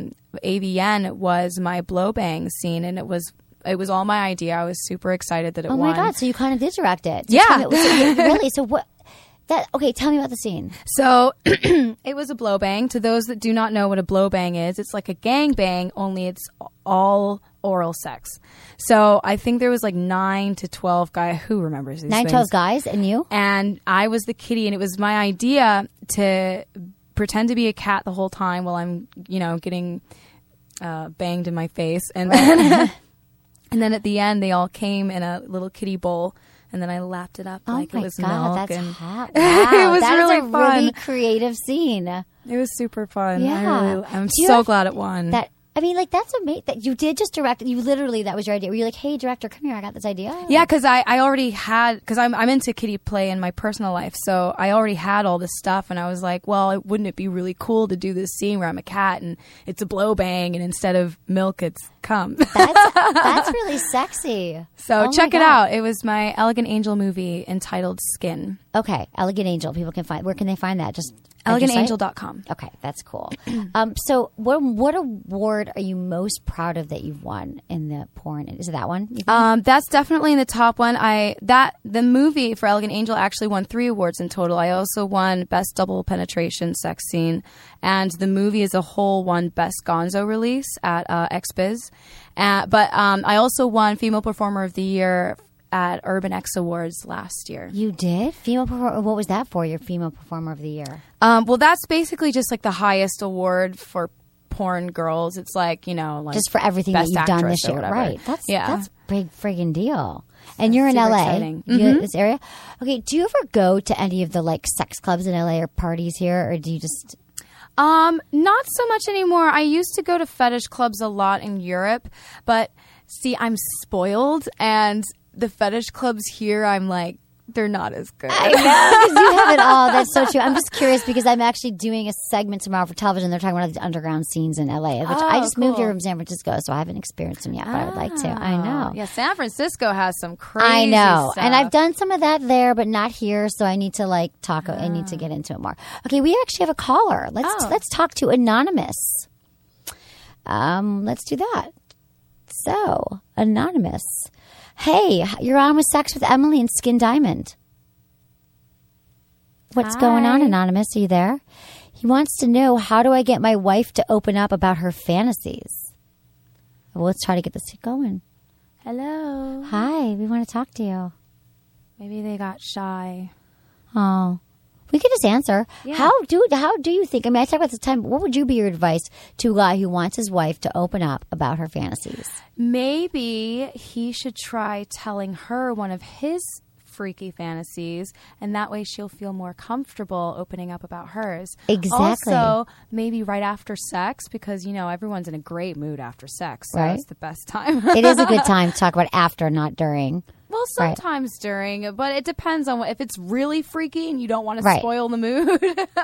Speaker 8: AVN was my blow bang scene, and it was all my idea. I was super excited that it won.
Speaker 2: Oh my God! So you kind of did direct it.
Speaker 8: Yeah.
Speaker 2: Really? So what? Okay, tell me about the scene.
Speaker 8: So it was a blow bang. To those that do not know what a blow bang is, it's like a gang bang, only it's all oral sex. So I think there was like 9 to 12 guys. Who remembers these
Speaker 2: 9 to 12 guys and you?
Speaker 8: And I was the kitty, and it was my idea to pretend to be a cat the whole time while I'm, getting banged in my face. And then, and then at the end, they all came in a little kitty bowl. And then I lapped it up like it was milk.
Speaker 2: That's
Speaker 8: and
Speaker 2: hot. Wow,
Speaker 8: it was
Speaker 2: that
Speaker 8: really
Speaker 2: is a
Speaker 8: fun.
Speaker 2: really creative scene.
Speaker 8: It was super fun.
Speaker 2: Yeah.
Speaker 8: I'm so glad it won.
Speaker 2: That's amazing that you did just direct. You literally, that was your idea. Were you like, hey, director, come here, I got this idea?
Speaker 8: Yeah, because I already had, because I'm into kitty play in my personal life, so I already had all this stuff, and I was like, well, wouldn't it be really cool to do this scene where I'm a cat and it's a blow bang, and instead of milk, it's cum.
Speaker 2: That's really sexy.
Speaker 8: So check it out. It was my Elegant Angel movie entitled Skin.
Speaker 2: Okay, Elegant Angel. People can find. Where can they find that? Just
Speaker 8: ElegantAngel.com.
Speaker 2: Okay, that's cool. So what award are you most proud of that you've won in the porn? Is it that one?
Speaker 8: That's definitely in the top one. The movie for Elegant Angel actually won 3 awards in total. I also won Best Double Penetration Sex Scene, and the movie as a whole won Best Gonzo Release at XBiz. But I also won Female Performer of the Year at Urban X Awards last year.
Speaker 2: You did? What was that for, your Female Performer of the Year?
Speaker 8: Well, that's basically just like the highest award for porn girls. It's like,
Speaker 2: just for everything that you've done this year. Right. That's a big friggin' deal. And you're in LA.
Speaker 8: Exciting.
Speaker 2: This area. Okay, do you ever go to any of the sex clubs in LA or parties here, or do you just...
Speaker 8: Not so much anymore. I used to go to fetish clubs a lot in Europe, but see, I'm spoiled, and the fetish clubs here, I'm like, they're not as good.
Speaker 2: I know, because you have it all. That's so true. I'm just curious because I'm actually doing a segment tomorrow for television. They're talking about these underground scenes in LA, which I just moved here from San Francisco, so I haven't experienced them yet, but I would like to. I know.
Speaker 8: Yeah, San Francisco has some crazy
Speaker 2: I know.
Speaker 8: stuff.
Speaker 2: And I've done some of that there, but not here, so I need to talk. I need to get into it more. Okay, we actually have a caller. Let's talk to Anonymous. Let's do that. So, Anonymous. Hey, you're on with Sex with Emily and Skin Diamond. What's going on, Anonymous? Are you there? He wants to know, how do I get my wife to open up about her fantasies? Well, let's try to get this going.
Speaker 8: Hello.
Speaker 2: Hi, we want to talk to you.
Speaker 8: Maybe they got shy.
Speaker 2: Oh. We could just answer.
Speaker 8: Yeah.
Speaker 2: How do you think? I mean, I talk about this time. What would you be your advice to a guy who wants his wife to open up about her fantasies?
Speaker 8: Maybe he should try telling her one of his freaky fantasies, and that way she'll feel more comfortable opening up about hers.
Speaker 2: Exactly.
Speaker 8: Also, maybe right after sex, because everyone's in a great mood after sex, so it's the best time.
Speaker 2: It is a good time to talk about after, not during.
Speaker 8: Well, sometimes during, but it depends on if it's really freaky and you don't want to spoil the mood,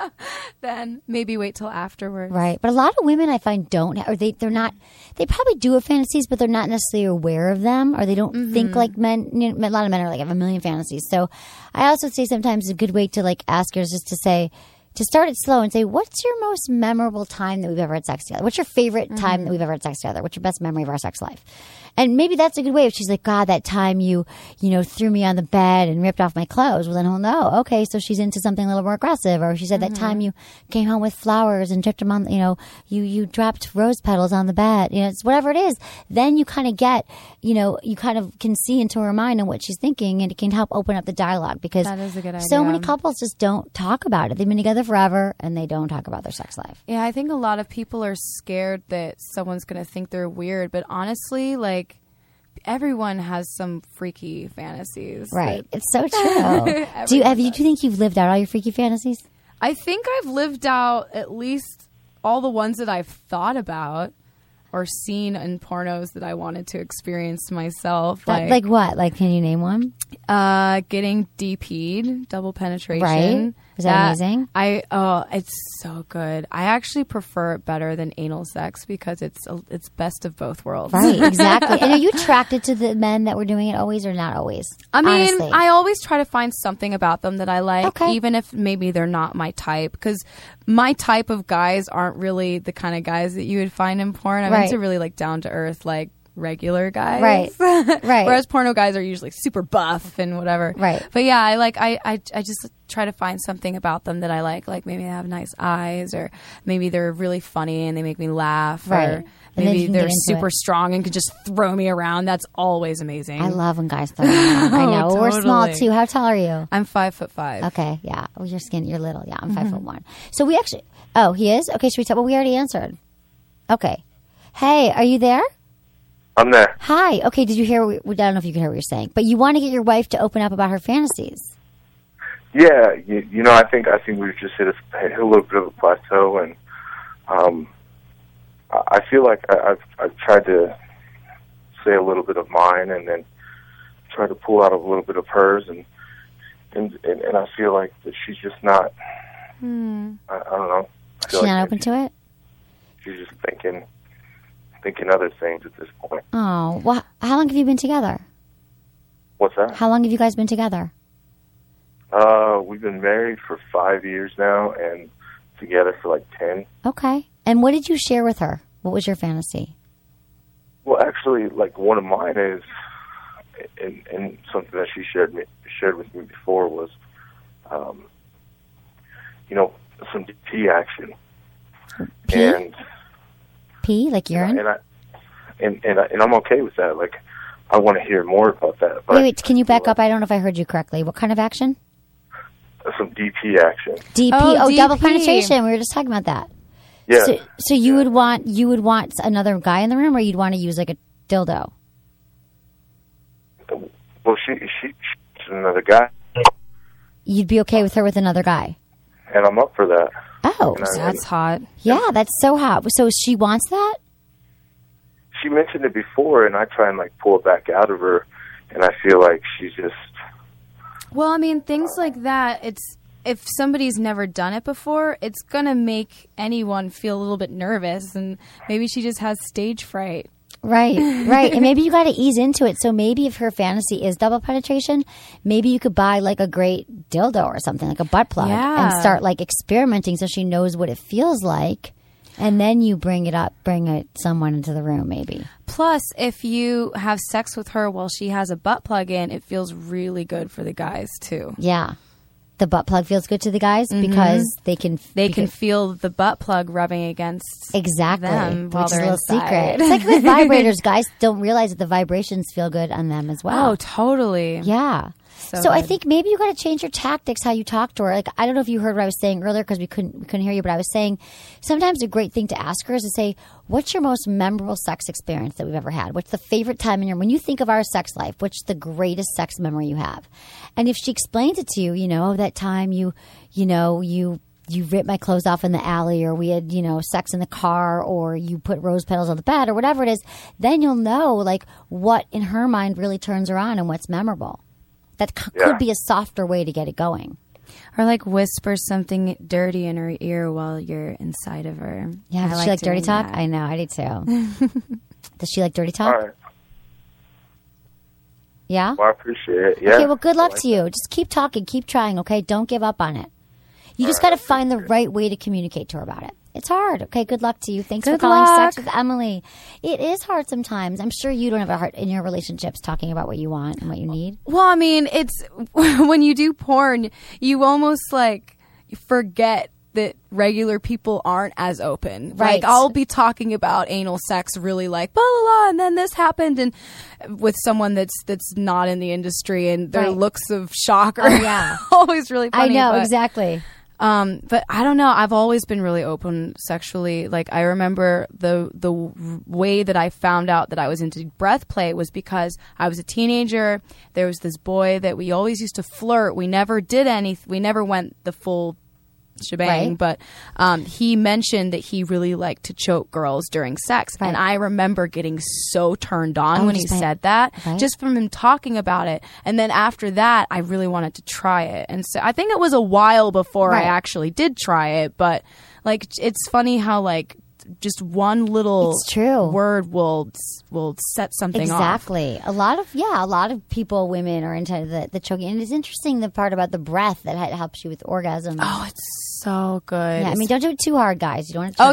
Speaker 8: then maybe wait till afterwards.
Speaker 2: Right. But a lot of women I find don't, or they're not, they probably do have fantasies, but they're not necessarily aware of them, or they don't think like men. A lot of men are have a million fantasies. So I also say sometimes a good way to ask her is just to start it slow and say, what's your most memorable time that we've ever had sex together? What's your favorite time that we've ever had sex together? What's your best memory of our sex life? And maybe that's a good way. If she's like, God, that time you threw me on the bed and ripped off my clothes, well, then he'll know. Okay, so she's into something a little more aggressive. Or she said that time you came home with flowers and dripped them on, you dropped rose petals on the bed. It's whatever it is. Then you kind of get, you kind of can see into her mind and what she's thinking, and it can help open up the dialogue, because
Speaker 8: that is a good idea.
Speaker 2: So many couples just don't talk about it. They've been together forever and they don't talk about their sex life.
Speaker 8: Yeah, I think a lot of people are scared that someone's going to think they're weird, but honestly, everyone has some freaky fantasies.
Speaker 2: Right. It's so true. Do you think you've lived out all your freaky fantasies?
Speaker 8: I think I've lived out at least all the ones that I've thought about or seen in pornos that I wanted to experience myself.
Speaker 2: Like what? Can you name one?
Speaker 8: Getting DP'd, double penetration.
Speaker 2: Right. Is that amazing?
Speaker 8: It's so good. I actually prefer it better than anal sex because it's best of both worlds.
Speaker 2: Right, exactly. And are you attracted to the men that were doing it always or not always?
Speaker 8: I mean,
Speaker 2: honestly?
Speaker 8: I always try to find something about them that I like,
Speaker 2: okay.
Speaker 8: even if maybe they're not my type. Because my type of guys aren't really the kind of guys that you would find in porn. I'm into really down to earth, regular guys.
Speaker 2: Right. Right.
Speaker 8: Whereas porno guys are usually super buff and whatever.
Speaker 2: Right.
Speaker 8: But yeah, I just try to find something about them that I like. Like maybe they have nice eyes, or maybe they're really funny and they make me laugh.
Speaker 2: Right.
Speaker 8: Or
Speaker 2: And then
Speaker 8: maybe
Speaker 2: you can
Speaker 8: they're
Speaker 2: get into
Speaker 8: super
Speaker 2: it.
Speaker 8: strong and could just throw me around. That's always amazing.
Speaker 2: I love when guys throw me around. I know.
Speaker 8: Oh,
Speaker 2: We're small
Speaker 8: totally.
Speaker 2: too. How tall are you?
Speaker 8: I'm 5'5".
Speaker 2: Okay, yeah. Oh, you're skinny. You're little. Yeah, I'm 5'1". So we actually. Oh, he is. Okay, should we talk? Well, we already answered. Okay. Hey, are you there?
Speaker 11: I'm there.
Speaker 2: Hi. Okay. Did you hear? I don't know if you can hear what you're saying, but you want to get your wife to open up about her fantasies.
Speaker 11: Yeah, you know, I think we've just hit a little bit of a plateau, and I feel like I've tried to say a little bit of mine, and then try to pull out a little bit of hers, and I feel like that she's just not. I don't know.
Speaker 2: She's not open to it.
Speaker 11: She's just thinking other things at this point.
Speaker 2: Oh, well, how long have you been together?
Speaker 11: What's that?
Speaker 2: How long have you guys been together?
Speaker 11: We've been married for 5 years now, and together for like 10.
Speaker 2: Okay. And what did you share with her? What was your fantasy?
Speaker 11: Well, actually, like one of mine is, and something that she shared with me before was, you know, some pee action.
Speaker 2: Pee?
Speaker 11: And
Speaker 2: pee, like urine?
Speaker 11: And I'm okay with that. Like, I want to hear more about that. But
Speaker 2: Wait, can you back up? I don't know if I heard you correctly. What kind of action?
Speaker 11: some DP action.
Speaker 2: DP. Oh, double penetration. We were just talking about that.
Speaker 11: Yeah.
Speaker 2: So you would want another guy in the room, or you'd want to use like a dildo?
Speaker 11: Well, she's another guy.
Speaker 2: You'd be okay with her with another guy?
Speaker 11: And I'm up for that.
Speaker 2: Oh,
Speaker 8: that's hot.
Speaker 2: Yeah, that's so hot. So she wants that?
Speaker 11: She mentioned it before, and I try and like pull it back out of her, and I feel like she's just.
Speaker 8: Well, I mean, things like that, if somebody's never done it before, it's going to make anyone feel a little bit nervous, and maybe she just has stage fright.
Speaker 2: Right. And maybe you got to ease into it. So maybe if her fantasy is double penetration, maybe you could buy like a great dildo or something, like a butt plug, and start like experimenting so she knows what it feels like. And then you bring someone into the room, maybe.
Speaker 8: Plus, if you have sex with her while she has a butt plug in, it feels really good for the guys too.
Speaker 2: Yeah. The butt plug feels good to the guys because they can
Speaker 8: feel the butt plug rubbing against them while
Speaker 2: which is
Speaker 8: they're
Speaker 2: a little
Speaker 8: inside.
Speaker 2: secret. It's like with vibrators. Guys don't realize that the vibrations feel good on them as well.
Speaker 8: Oh, totally.
Speaker 2: Yeah. So I think maybe you got to change your tactics, how you talk to her. Like, I don't know if you heard what I was saying earlier because we couldn't hear you, but I was saying sometimes a great thing to ask her is to say, what's your most memorable sex experience that we've ever had? What's the favorite time when you think of our sex life, what's the greatest sex memory you have? And if she explains it to you, that time you ripped my clothes off in the alley, or we had, sex in the car, or you put rose petals on the bed, or whatever it is, then you'll know like what in her mind really turns her on and what's memorable. That could be a softer way to get it going.
Speaker 8: Or like whisper something dirty in her ear while you're inside of her.
Speaker 2: Yeah, does she like dirty talk? I know, I do too. Does she like dirty talk?
Speaker 11: All right.
Speaker 2: Yeah?
Speaker 11: Well, I appreciate it. Yeah.
Speaker 2: Okay, well, good luck to you. Just keep talking, keep trying, okay? Don't give up on it. You just got to find the right way to communicate to her about it. It's hard. Okay, good luck to you. Thanks for calling Sex with Emily. It is hard sometimes. I'm sure you don't have a heart in your relationships talking about what you want and what you need.
Speaker 8: Well, I mean, it's when you do porn, you almost like forget that regular people aren't as open.
Speaker 2: Right.
Speaker 8: Like, I'll be talking about anal sex really like, blah, blah, blah, and then this happened, and with someone that's not in the industry, and their looks of shock are always really funny.
Speaker 2: I know, exactly.
Speaker 8: But I don't know. I've always been really open sexually. Like, I remember the way that I found out that I was into breath play was because I was a teenager. There was this boy that we always used to flirt. We never did anything. We never went the full shebang, but he mentioned that he really liked to choke girls during sex, and I remember getting so turned on when he said that, just from him talking about it. And then after that, I really wanted to try it, and so I think it was a while before I actually did try it. But like, it's funny how like just one little word will set something off.
Speaker 2: Exactly. A lot of people, women are into the choking. And it's interesting the part about the breath that helps you with orgasm.
Speaker 8: Oh, it's So good.
Speaker 2: Yeah, I mean, don't do it too hard, guys. You don't want to.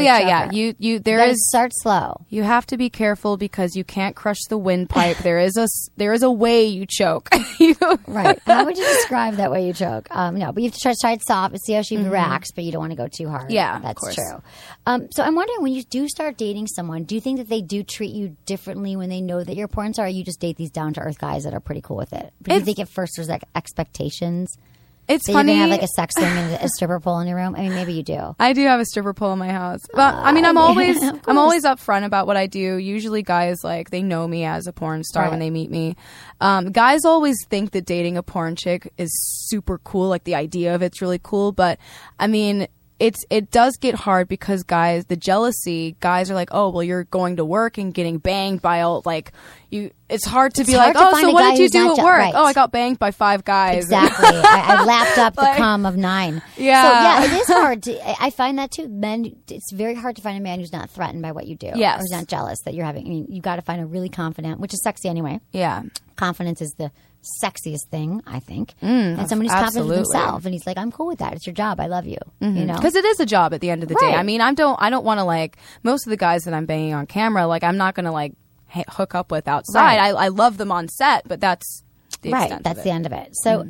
Speaker 2: Start slow.
Speaker 8: You have to be careful because you can't crush the windpipe. there is a way you choke.
Speaker 2: Right. How would you describe that way you choke? No, but you have to try it soft and see how she reacts, but you don't want to go too hard.
Speaker 8: Yeah,
Speaker 2: that's true. So I'm wondering, when you do start dating someone, do you think that they do treat you differently when they know that you're a porn star, or you just date these down to earth guys that are pretty cool with it? Do you think at first there's like expectations?
Speaker 8: It's
Speaker 2: so
Speaker 8: funny.
Speaker 2: You're gonna have like a sex thing and a stripper pole in your room. I mean, maybe you do.
Speaker 8: I do have a stripper pole in my house, but I mean, I'm always upfront about what I do. Usually, guys they know me as a porn star when they meet me. Guys always think that dating a porn chick is super cool. Like the idea of it's really cool, but I mean, it does get hard because the jealousy, guys are like, oh, well, you're going to work and getting banged by all, like, it's hard to be like, oh, so what did you do at work? Right. Oh, I got banged by 5 guys.
Speaker 2: Exactly. I lapped up the cum of 9.
Speaker 8: Yeah.
Speaker 2: So, yeah, it is hard I find that too. Men, it's very hard to find a man who's not threatened by what you do.
Speaker 8: Yes.
Speaker 2: Or who's not jealous that you're having. I mean, you got to find a really confident, which is sexy anyway.
Speaker 8: Yeah.
Speaker 2: Confidence is the sexiest thing, I think. And someone who's confident with himself, and he's like, I'm cool with that. It's your job. I love you. You know,
Speaker 8: because it is a job at the end of the day. I mean, I don't want to, like, most of the guys that I'm banging on camera, like, I'm not going to, like, hook up with outside. I love them on set, but that's the extent
Speaker 2: that's
Speaker 8: of it.
Speaker 2: the end of it. So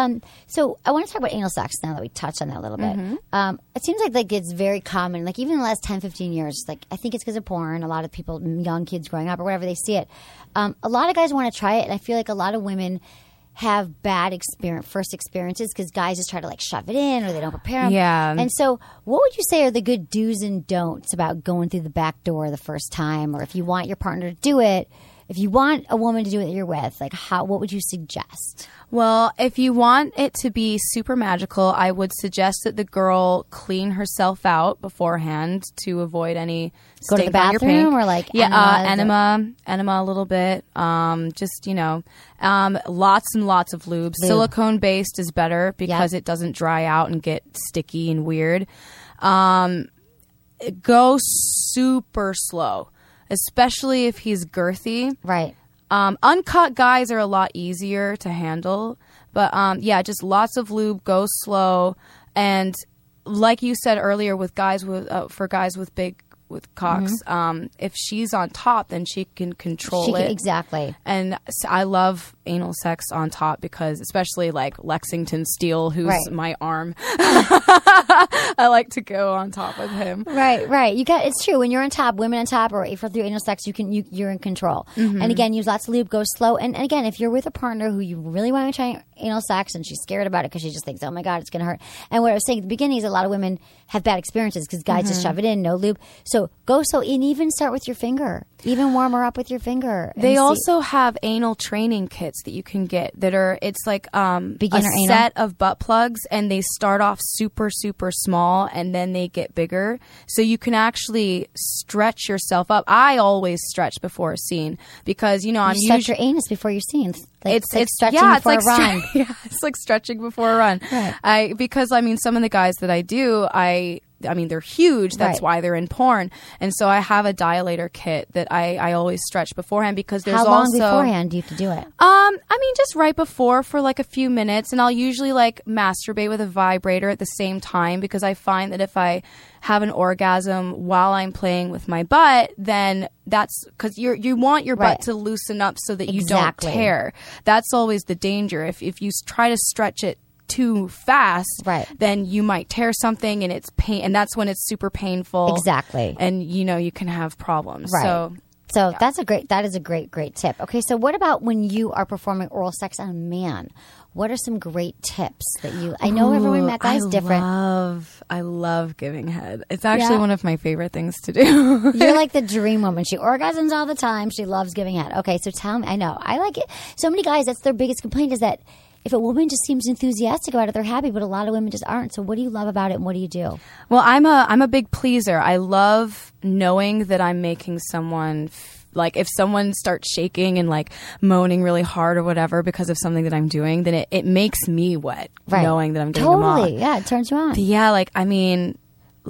Speaker 2: so I want to talk about anal sex now that we touched on that a little bit. It seems like it's very common, like even in the last 10-15 years, like I think it's because of porn. A lot of people, young kids growing up or whatever, they see it. A lot of guys want to try it, and I feel like a lot of women have bad first experiences because guys just try to like shove it in or they don't prepare them.
Speaker 8: Yeah.
Speaker 2: And so what would you say are the good do's and don'ts about going through the back door the first time, or if you want your partner to do it, if you want a woman to do it that you're with, like what would you suggest?
Speaker 8: Well, if you want it to be super magical, I would suggest that the girl clean herself out beforehand to avoid any
Speaker 2: Go to the bathroom or like
Speaker 8: enema a little bit. Just, lots and lots of lube. Silicone based is better because it doesn't dry out and get sticky and weird. Go super slow, especially if he's girthy.
Speaker 2: Right.
Speaker 8: Uncut guys are a lot easier to handle, but just lots of lube, go slow, and like you said earlier, with guys for guys with cocks, if she's on top, then she can control it.
Speaker 2: Exactly.
Speaker 8: And I love anal sex on top because, especially like Lexington Steele, who's my arm, I like to go on top with him.
Speaker 2: Right. It's true. When you're on top, women on top, or if you're through anal sex, you're in control. And again, use lots of lube, go slow. And again, if you're with a partner who you really want to try anal sex and she's scared about it because she just thinks, oh my God, it's going to hurt. And what I was saying at the beginning is a lot of women have bad experiences because guys just shove it in, no lube. So go slow, and even start with your finger. Even warm her up with your finger.
Speaker 8: They also have anal training kits that you can get it's like
Speaker 2: beginner
Speaker 8: a set of butt plugs, and they start off super, super small and then they get bigger. So you can actually stretch yourself up. I always stretch before a scene because, I'm
Speaker 2: stretch your anus before your scenes. It's stretching before a run.
Speaker 8: It's like stretching before a run.
Speaker 2: Right.
Speaker 8: Because some of the guys that I do, they're huge. That's why they're in porn. And so I have a dilator kit that I always stretch beforehand because there's also...
Speaker 2: How long beforehand do you have to do it?
Speaker 8: Just right before for like a few minutes. And I'll usually like masturbate with a vibrator at the same time because I find that if I have an orgasm while I'm playing with my butt, then that's because you want your butt to loosen up so that you don't tear. That's always the danger. If you try to stretch it too fast, then you might tear something and it's pain, and that's when it's super painful.
Speaker 2: Exactly.
Speaker 8: And you can have problems.
Speaker 2: Right. So that is a great tip. Okay, so what about when you are performing oral sex on a man? What are some great tips that I know everyone met guys different.
Speaker 8: I love giving head. It's actually one of my favorite things to do.
Speaker 2: You're like the dream woman. She orgasms all the time. She loves giving head. Okay, so tell me, I know. I like it. So many guys, that's their biggest complaint is that if a woman just seems enthusiastic about it, they're happy, but a lot of women just aren't. So what do you love about it, and what do you do?
Speaker 8: Well, I'm a big pleaser. I love knowing that I'm making someone like if someone starts shaking and like moaning really hard or whatever because of something that I'm doing, then it makes me wet knowing that I'm getting them on.
Speaker 2: Totally, yeah, it turns you on.
Speaker 8: But yeah,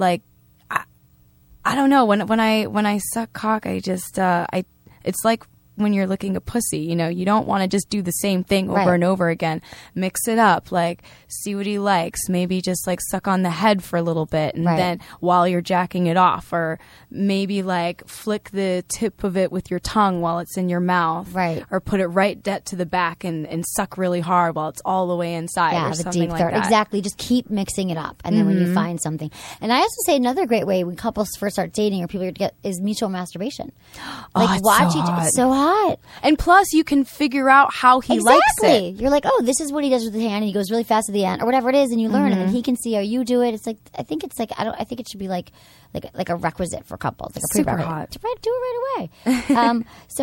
Speaker 8: I don't know when I suck cock, I just it's like when you're licking a pussy. You know, you don't want to just do the same thing over
Speaker 2: Right.
Speaker 8: and over again. Mix it up, like see what he likes. Maybe just like suck on the head for a little bit, and
Speaker 2: Right.
Speaker 8: then while you're jacking it off, or maybe like flick the tip of it with your tongue while it's in your mouth,
Speaker 2: Right.
Speaker 8: or put it right to the back and suck really hard while it's all the way inside,
Speaker 2: Yeah,
Speaker 8: or
Speaker 2: the
Speaker 8: something
Speaker 2: deep
Speaker 8: like
Speaker 2: throat.
Speaker 8: that.
Speaker 2: Exactly. Just keep mixing it up. And then when you find something. And I also say another great way when couples first start dating or people get is mutual masturbation. Like
Speaker 8: it's
Speaker 2: watch
Speaker 8: so
Speaker 2: each
Speaker 8: hot.
Speaker 2: It's so hot.
Speaker 8: And plus, you can figure out how he likes
Speaker 2: Exactly.
Speaker 8: it.
Speaker 2: You're like, oh, this is what he does with his hand, and he goes really fast at the end, or whatever it is, and you learn, and then he can see how you do it. It's like I think it should be like a requisite for couples, like a
Speaker 8: Super
Speaker 2: prerequisite.
Speaker 8: hot.
Speaker 2: Do it right away.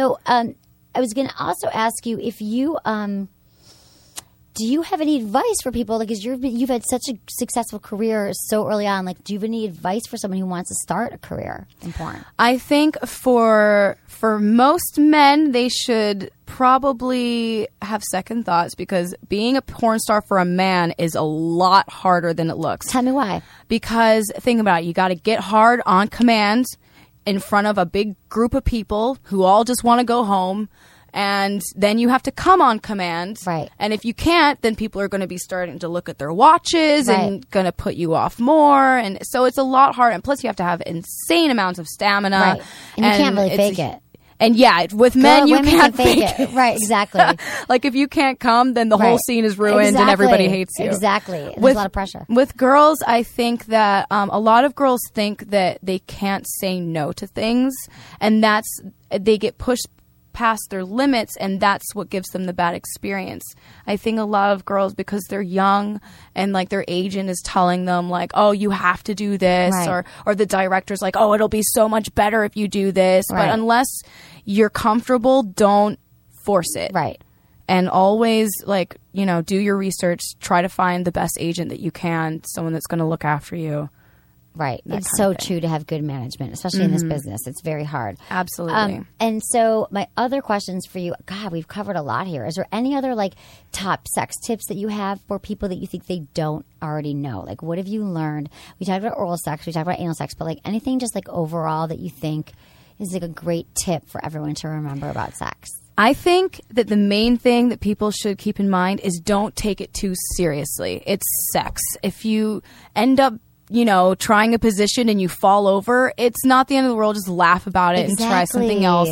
Speaker 2: I was going to also ask you if you do you have any advice for people? Like, you've had such a successful career so early on. Like, do you have any advice for someone who wants to start a career in porn?
Speaker 8: I think for most men, they should probably have second thoughts, because being a porn star for a man is a lot harder than it looks.
Speaker 2: Tell me why.
Speaker 8: Because think about it, you got to get hard on command in front of a big group of people who all just want to go home. And then you have to come on command.
Speaker 2: Right.
Speaker 8: And if you can't, then people are going to be starting to look at their watches
Speaker 2: Right.
Speaker 8: and going to put you off more. And so it's a lot harder. And plus, you have to have insane amounts of stamina.
Speaker 2: Right. And you can't really
Speaker 8: it's-
Speaker 2: fake it.
Speaker 8: And yeah, with men, you
Speaker 2: Women
Speaker 8: can't
Speaker 2: can fake it. Right, exactly.
Speaker 8: Like if you can't come, then the whole
Speaker 2: Right.
Speaker 8: scene is ruined and
Speaker 2: Exactly.
Speaker 8: everybody hates you.
Speaker 2: Exactly. There's
Speaker 8: With-
Speaker 2: a lot of pressure.
Speaker 8: With girls, I think that a lot of girls think that they can't say no to things, and they get pushed past their limits, and that's what gives them the bad experience. I think a lot of girls, because they're young and like their agent is telling them like, oh, you have to do this,
Speaker 2: Right.
Speaker 8: or the director's like, oh, it'll be so much better if you do this.
Speaker 2: Right.
Speaker 8: But unless you're comfortable, don't force it.
Speaker 2: Right.
Speaker 8: And always, like, do your research, try to find the best agent that you can, someone that's going to look after you.
Speaker 2: Right.
Speaker 8: That
Speaker 2: It's
Speaker 8: kind
Speaker 2: so
Speaker 8: of thing.
Speaker 2: true to have good management, especially in this business. It's very hard.
Speaker 8: Absolutely.
Speaker 2: And so my other questions for you, God, we've covered a lot here. Is there any other like top sex tips that you have for people that you think they don't already know? Like, what have you learned? We talked about oral sex, we talked about anal sex, but like anything just like overall that you think is like a great tip for everyone to remember about sex?
Speaker 8: I think that the main thing that people should keep in mind is don't take it too seriously. It's sex. If you end up trying a position and you fall over, it's not the end of the world. Just laugh about it and try something else.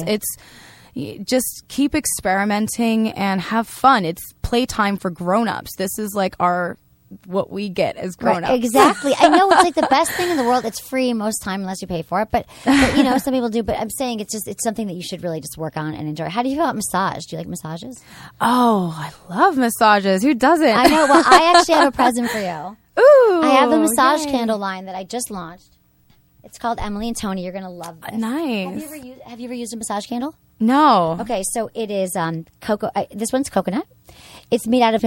Speaker 8: Just keep experimenting and have fun. It's playtime for grown-ups. This is like what we get as grown-ups.
Speaker 2: Right, exactly. I know it's like the best thing in the world. It's free most time unless you pay for it. But some people do. But I'm saying it's something that you should really just work on and enjoy. How do you feel about massage? Do you like massages?
Speaker 8: Oh, I love massages. Who doesn't?
Speaker 2: I know. Well, I actually have a present for you.
Speaker 8: Ooh,
Speaker 2: I have the massage
Speaker 8: yay.
Speaker 2: candle line that I just launched. It's called Emily and Tony. You're going to love this.
Speaker 8: Nice.
Speaker 2: Have you ever used a massage candle?
Speaker 8: No.
Speaker 2: Okay, so it is cocoa. This one's coconut. It's made out of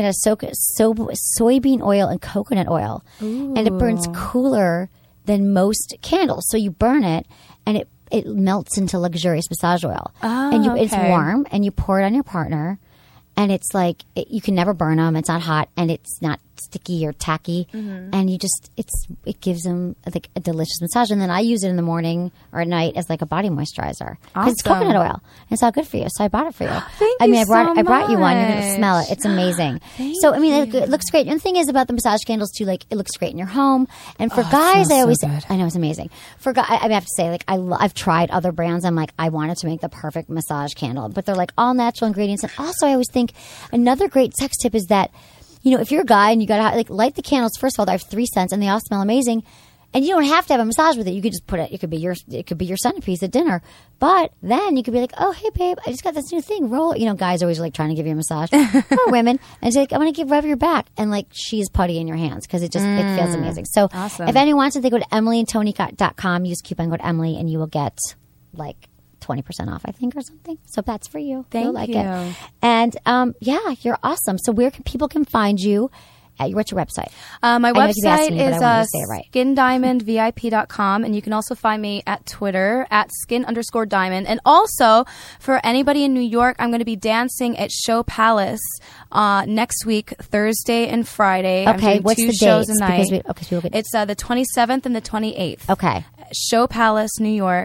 Speaker 2: soybean oil and coconut oil, and it burns cooler than most candles. So you burn it, and it melts into luxurious massage oil.
Speaker 8: Oh,
Speaker 2: and it's
Speaker 8: okay.
Speaker 2: warm, and you pour it on your partner, and it's like you can never burn them. It's not hot, and it's not sticky or tacky, and it gives them like a delicious massage. And then I use it in the morning or at night as like a body moisturizer because it's
Speaker 8: Awesome.
Speaker 2: coconut oil. And it's all good for you, so I bought it for you.
Speaker 8: Thank
Speaker 2: I mean,
Speaker 8: you
Speaker 2: I brought
Speaker 8: so
Speaker 2: you one. You're gonna
Speaker 8: much.
Speaker 2: smell it. It's amazing. So I mean, it looks great. And the thing is about the massage candles too, like it looks great in your home. And for guys,
Speaker 8: smells
Speaker 2: I always
Speaker 8: so good.
Speaker 2: I know it's amazing. For guys, I have to say, like I've tried other brands. I'm like, I wanted to make the perfect massage candle, but they're like all natural ingredients. And also, I always think another great sex tip is that, if you're a guy and you got to light the candles, first of all, they have 3 scents and they all smell amazing. And you don't have to have a massage with it. You could just put it. It could be your centerpiece at dinner. But then you could be like, oh, hey, babe, I just got this new thing. Roll. Guys always like trying to give you a massage, or women, and say, like, I'm going to rub your back, and like she's putty in your hands because it feels amazing. So
Speaker 8: Awesome.
Speaker 2: if anyone wants it, they go to emilyandtony.com. Use coupon code Emily, and you will get like 20% off, I think, or something. So that's for you.
Speaker 8: Thank
Speaker 2: You'll like
Speaker 8: you.
Speaker 2: it. And you're awesome. So where can people find you? What's your website?
Speaker 8: My
Speaker 2: know you keep
Speaker 8: website
Speaker 2: asking me, but I
Speaker 8: is
Speaker 2: want you to say it right.
Speaker 8: skindiamondvip.com, and you can also find me at Twitter at skin_diamond. And also, for anybody in New York, I'm going to be dancing at Show Palace next week, Thursday and Friday. I'm
Speaker 2: Okay,
Speaker 8: doing
Speaker 2: what's
Speaker 8: 2
Speaker 2: the
Speaker 8: shows
Speaker 2: dates?
Speaker 8: a night.
Speaker 2: It's the
Speaker 8: 27th and the 28th.
Speaker 2: Okay.
Speaker 8: Show Palace, New York.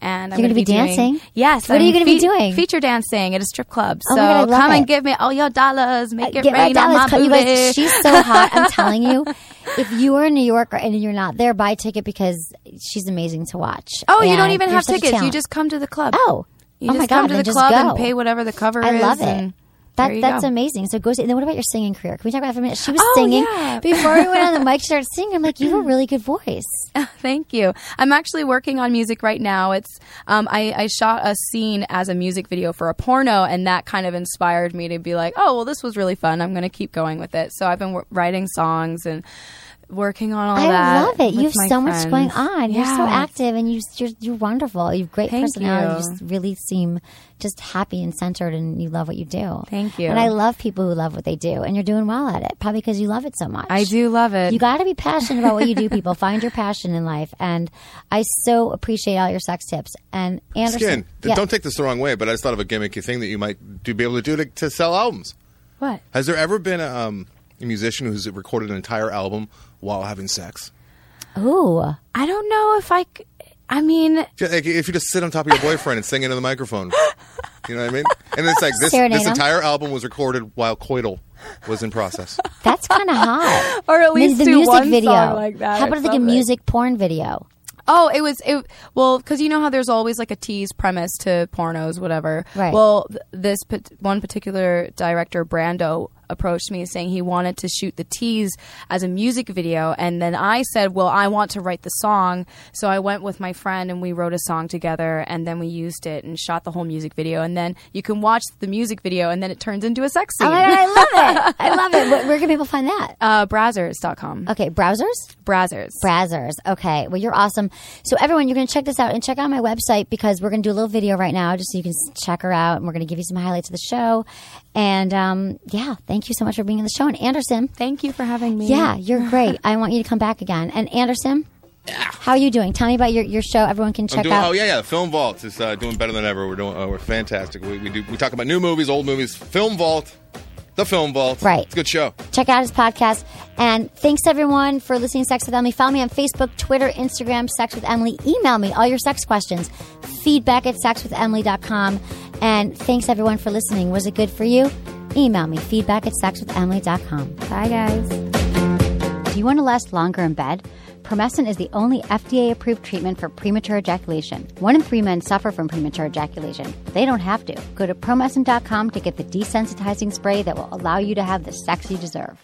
Speaker 8: And I'm
Speaker 2: You're
Speaker 8: going to be
Speaker 2: dancing?
Speaker 8: Yes.
Speaker 2: What are you going to be doing?
Speaker 8: Feature dancing at a strip club.
Speaker 2: Oh
Speaker 8: so
Speaker 2: my God, I love
Speaker 8: come
Speaker 2: it.
Speaker 8: and give me all your dollars. Make it
Speaker 2: Get
Speaker 8: rain on my
Speaker 2: You
Speaker 8: booty.
Speaker 2: guys, she's so hot. I'm telling you. If you are in New York and you're not there, buy a ticket because she's amazing to watch.
Speaker 8: Oh, you
Speaker 2: And
Speaker 8: don't even
Speaker 2: you're
Speaker 8: have
Speaker 2: such a
Speaker 8: tickets. You
Speaker 2: talent.
Speaker 8: just come to the club.
Speaker 2: Oh.
Speaker 8: You
Speaker 2: oh
Speaker 8: just
Speaker 2: my God,
Speaker 8: come to
Speaker 2: then
Speaker 8: the
Speaker 2: just
Speaker 8: club
Speaker 2: go.
Speaker 8: and pay whatever the cover is.
Speaker 2: I love it.
Speaker 8: And there you
Speaker 2: That's
Speaker 8: go.
Speaker 2: amazing. So go see. And then what about your singing career? Can we talk about that for a minute? She was
Speaker 8: Oh,
Speaker 2: singing
Speaker 8: yeah.
Speaker 2: before we went on the mic. She started singing. I'm like, you have a really good voice.
Speaker 8: Thank you. I'm actually working on music right now. It's I shot a scene as a music video for a porno, and that kind of inspired me to be like, oh, well, this was really fun. I'm going to keep going with it. So I've been writing songs and working on all that.
Speaker 2: I love it. You have
Speaker 8: with my
Speaker 2: so much going
Speaker 8: friends.
Speaker 2: on. You're so
Speaker 8: Yeah.
Speaker 2: active, and you're wonderful. You have great
Speaker 8: Thank
Speaker 2: personality.
Speaker 8: you.
Speaker 2: You just really seem just happy and centered, and you love what you do.
Speaker 8: Thank you.
Speaker 2: And I love people who love what they do, and you're doing well at it, probably because you love it so much.
Speaker 8: I do love it.
Speaker 2: You got to be passionate about what you do, people. Find your passion in life. And I so appreciate all your sex tips. And Anderson.
Speaker 10: Skin,
Speaker 2: yeah.
Speaker 10: don't take this the wrong way, but I just thought of a gimmicky thing that you might be able to do to sell albums.
Speaker 8: What?
Speaker 10: Has there ever been a musician who's recorded an entire album while having sex?
Speaker 2: Ooh.
Speaker 8: I don't know if I mean...
Speaker 10: If you just sit on top of your boyfriend and sing into the microphone. You know what I mean? And it's like this
Speaker 2: Serenade him.
Speaker 10: entire album was recorded while coital was in process.
Speaker 2: That's kind of hot.
Speaker 8: Or at least
Speaker 2: the
Speaker 8: do
Speaker 2: music
Speaker 8: one
Speaker 2: video.
Speaker 8: song like that
Speaker 2: How
Speaker 8: or
Speaker 2: about like a
Speaker 8: something.
Speaker 2: music porn video?
Speaker 8: Oh, well, because you know how there's always like a tease premise to pornos, whatever.
Speaker 2: Right.
Speaker 8: Well, this one particular director, Brando, approached me saying he wanted to shoot the tease as a music video, and then I said, well, I want to write the song, so I went with my friend and we wrote a song together, and then we used it and shot the whole music video, and then you can watch the music video and then it turns into a sex scene.
Speaker 2: Oh my God, I love it. I love it. Where can people find that?
Speaker 8: Brazzers.com.
Speaker 2: Okay, browsers? Brazzers. Okay. Well, you're awesome. So everyone, you're going to check this out and check out my website because we're going to do a little video right now just so you can check her out, and we're going to give you some highlights of the show. And yeah, thank you so much for being on the show. And Anderson.
Speaker 8: Thank you for having me.
Speaker 2: Yeah, you're great. I want you to come back again. And Anderson, how are you doing? Tell me about your show. Everyone can check out.
Speaker 10: Oh yeah, Film Vault is doing better than ever. We're fantastic. We talk about new movies, old movies. Film Vault. The Film Vault.
Speaker 2: Right.
Speaker 10: It's a good show.
Speaker 2: Check out his podcast. And thanks, everyone, for listening to Sex with Emily. Follow me on Facebook, Twitter, Instagram, Sex with Emily. Email me all your sex questions. Feedback at sexwithemily.com. And thanks, everyone, for listening. Was it good for you? Email me, feedback at sexwithemily.com. Bye, guys.
Speaker 1: Do you want to last longer in bed? Promescent is the only FDA-approved treatment for premature ejaculation. 1 in 3 men suffer from premature ejaculation. They don't have to. Go to Promescent.com to get the desensitizing spray that will allow you to have the sex you deserve.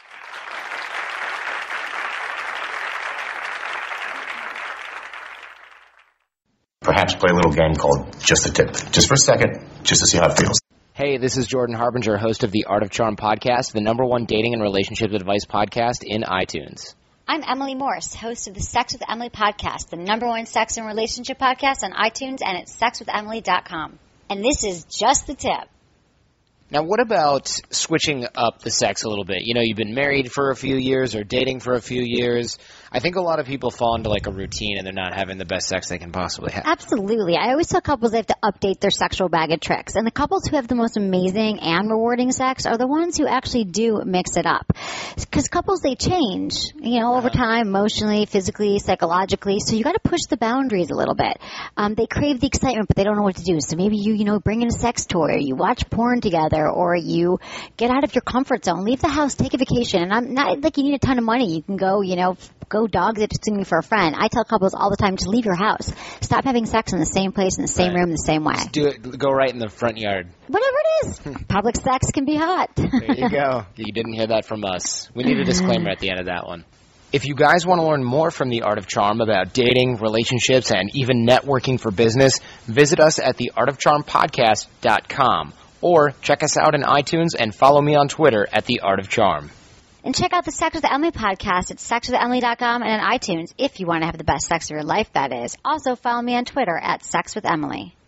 Speaker 12: Perhaps play a little game called Just a Tip. Just for a second, just to see how it feels.
Speaker 13: Hey, this is Jordan Harbinger, host of the Art of Charm podcast, the #1 dating and relationship advice podcast in iTunes.
Speaker 2: I'm Emily Morse, host of the Sex with Emily podcast, the #1 sex and relationship podcast on iTunes and at sexwithemily.com. And this is Just the Tip.
Speaker 13: Now, what about switching up the sex a little bit? You know, you've been married for a few years or dating for a few years. I think a lot of people fall into like a routine and they're not having the best sex they can possibly have.
Speaker 2: Absolutely. I always tell couples they have to update their sexual bag of tricks. And the couples who have the most amazing and rewarding sex are the ones who actually do mix it up. Because couples, they change, you know, over time, emotionally, physically, psychologically. So you got to push the boundaries a little bit. They crave the excitement, but they don't know what to do. So maybe you bring in a sex toy, or you watch porn together, or you get out of your comfort zone, leave the house, take a vacation. And I'm not like you need a ton of money. You can go, go dog sitting for a friend. I tell couples all the time to leave your house. Stop having sex in the same place, in the same room, the same way.
Speaker 13: Just do it. Go right in the front yard.
Speaker 2: Whatever it is. Public sex can be hot.
Speaker 13: There you go. You didn't hear that from us. We need a disclaimer at the end of that one. If you guys want to learn more from the Art of Charm about dating, relationships, and even networking for business, visit us at theartofcharmpodcast.com or check us out on iTunes and follow me on Twitter at The Art of Charm.
Speaker 2: And check out the Sex with Emily podcast at sexwithemily.com and on iTunes if you want to have the best sex of your life, that is. Also, follow me on Twitter at Sex with Emily.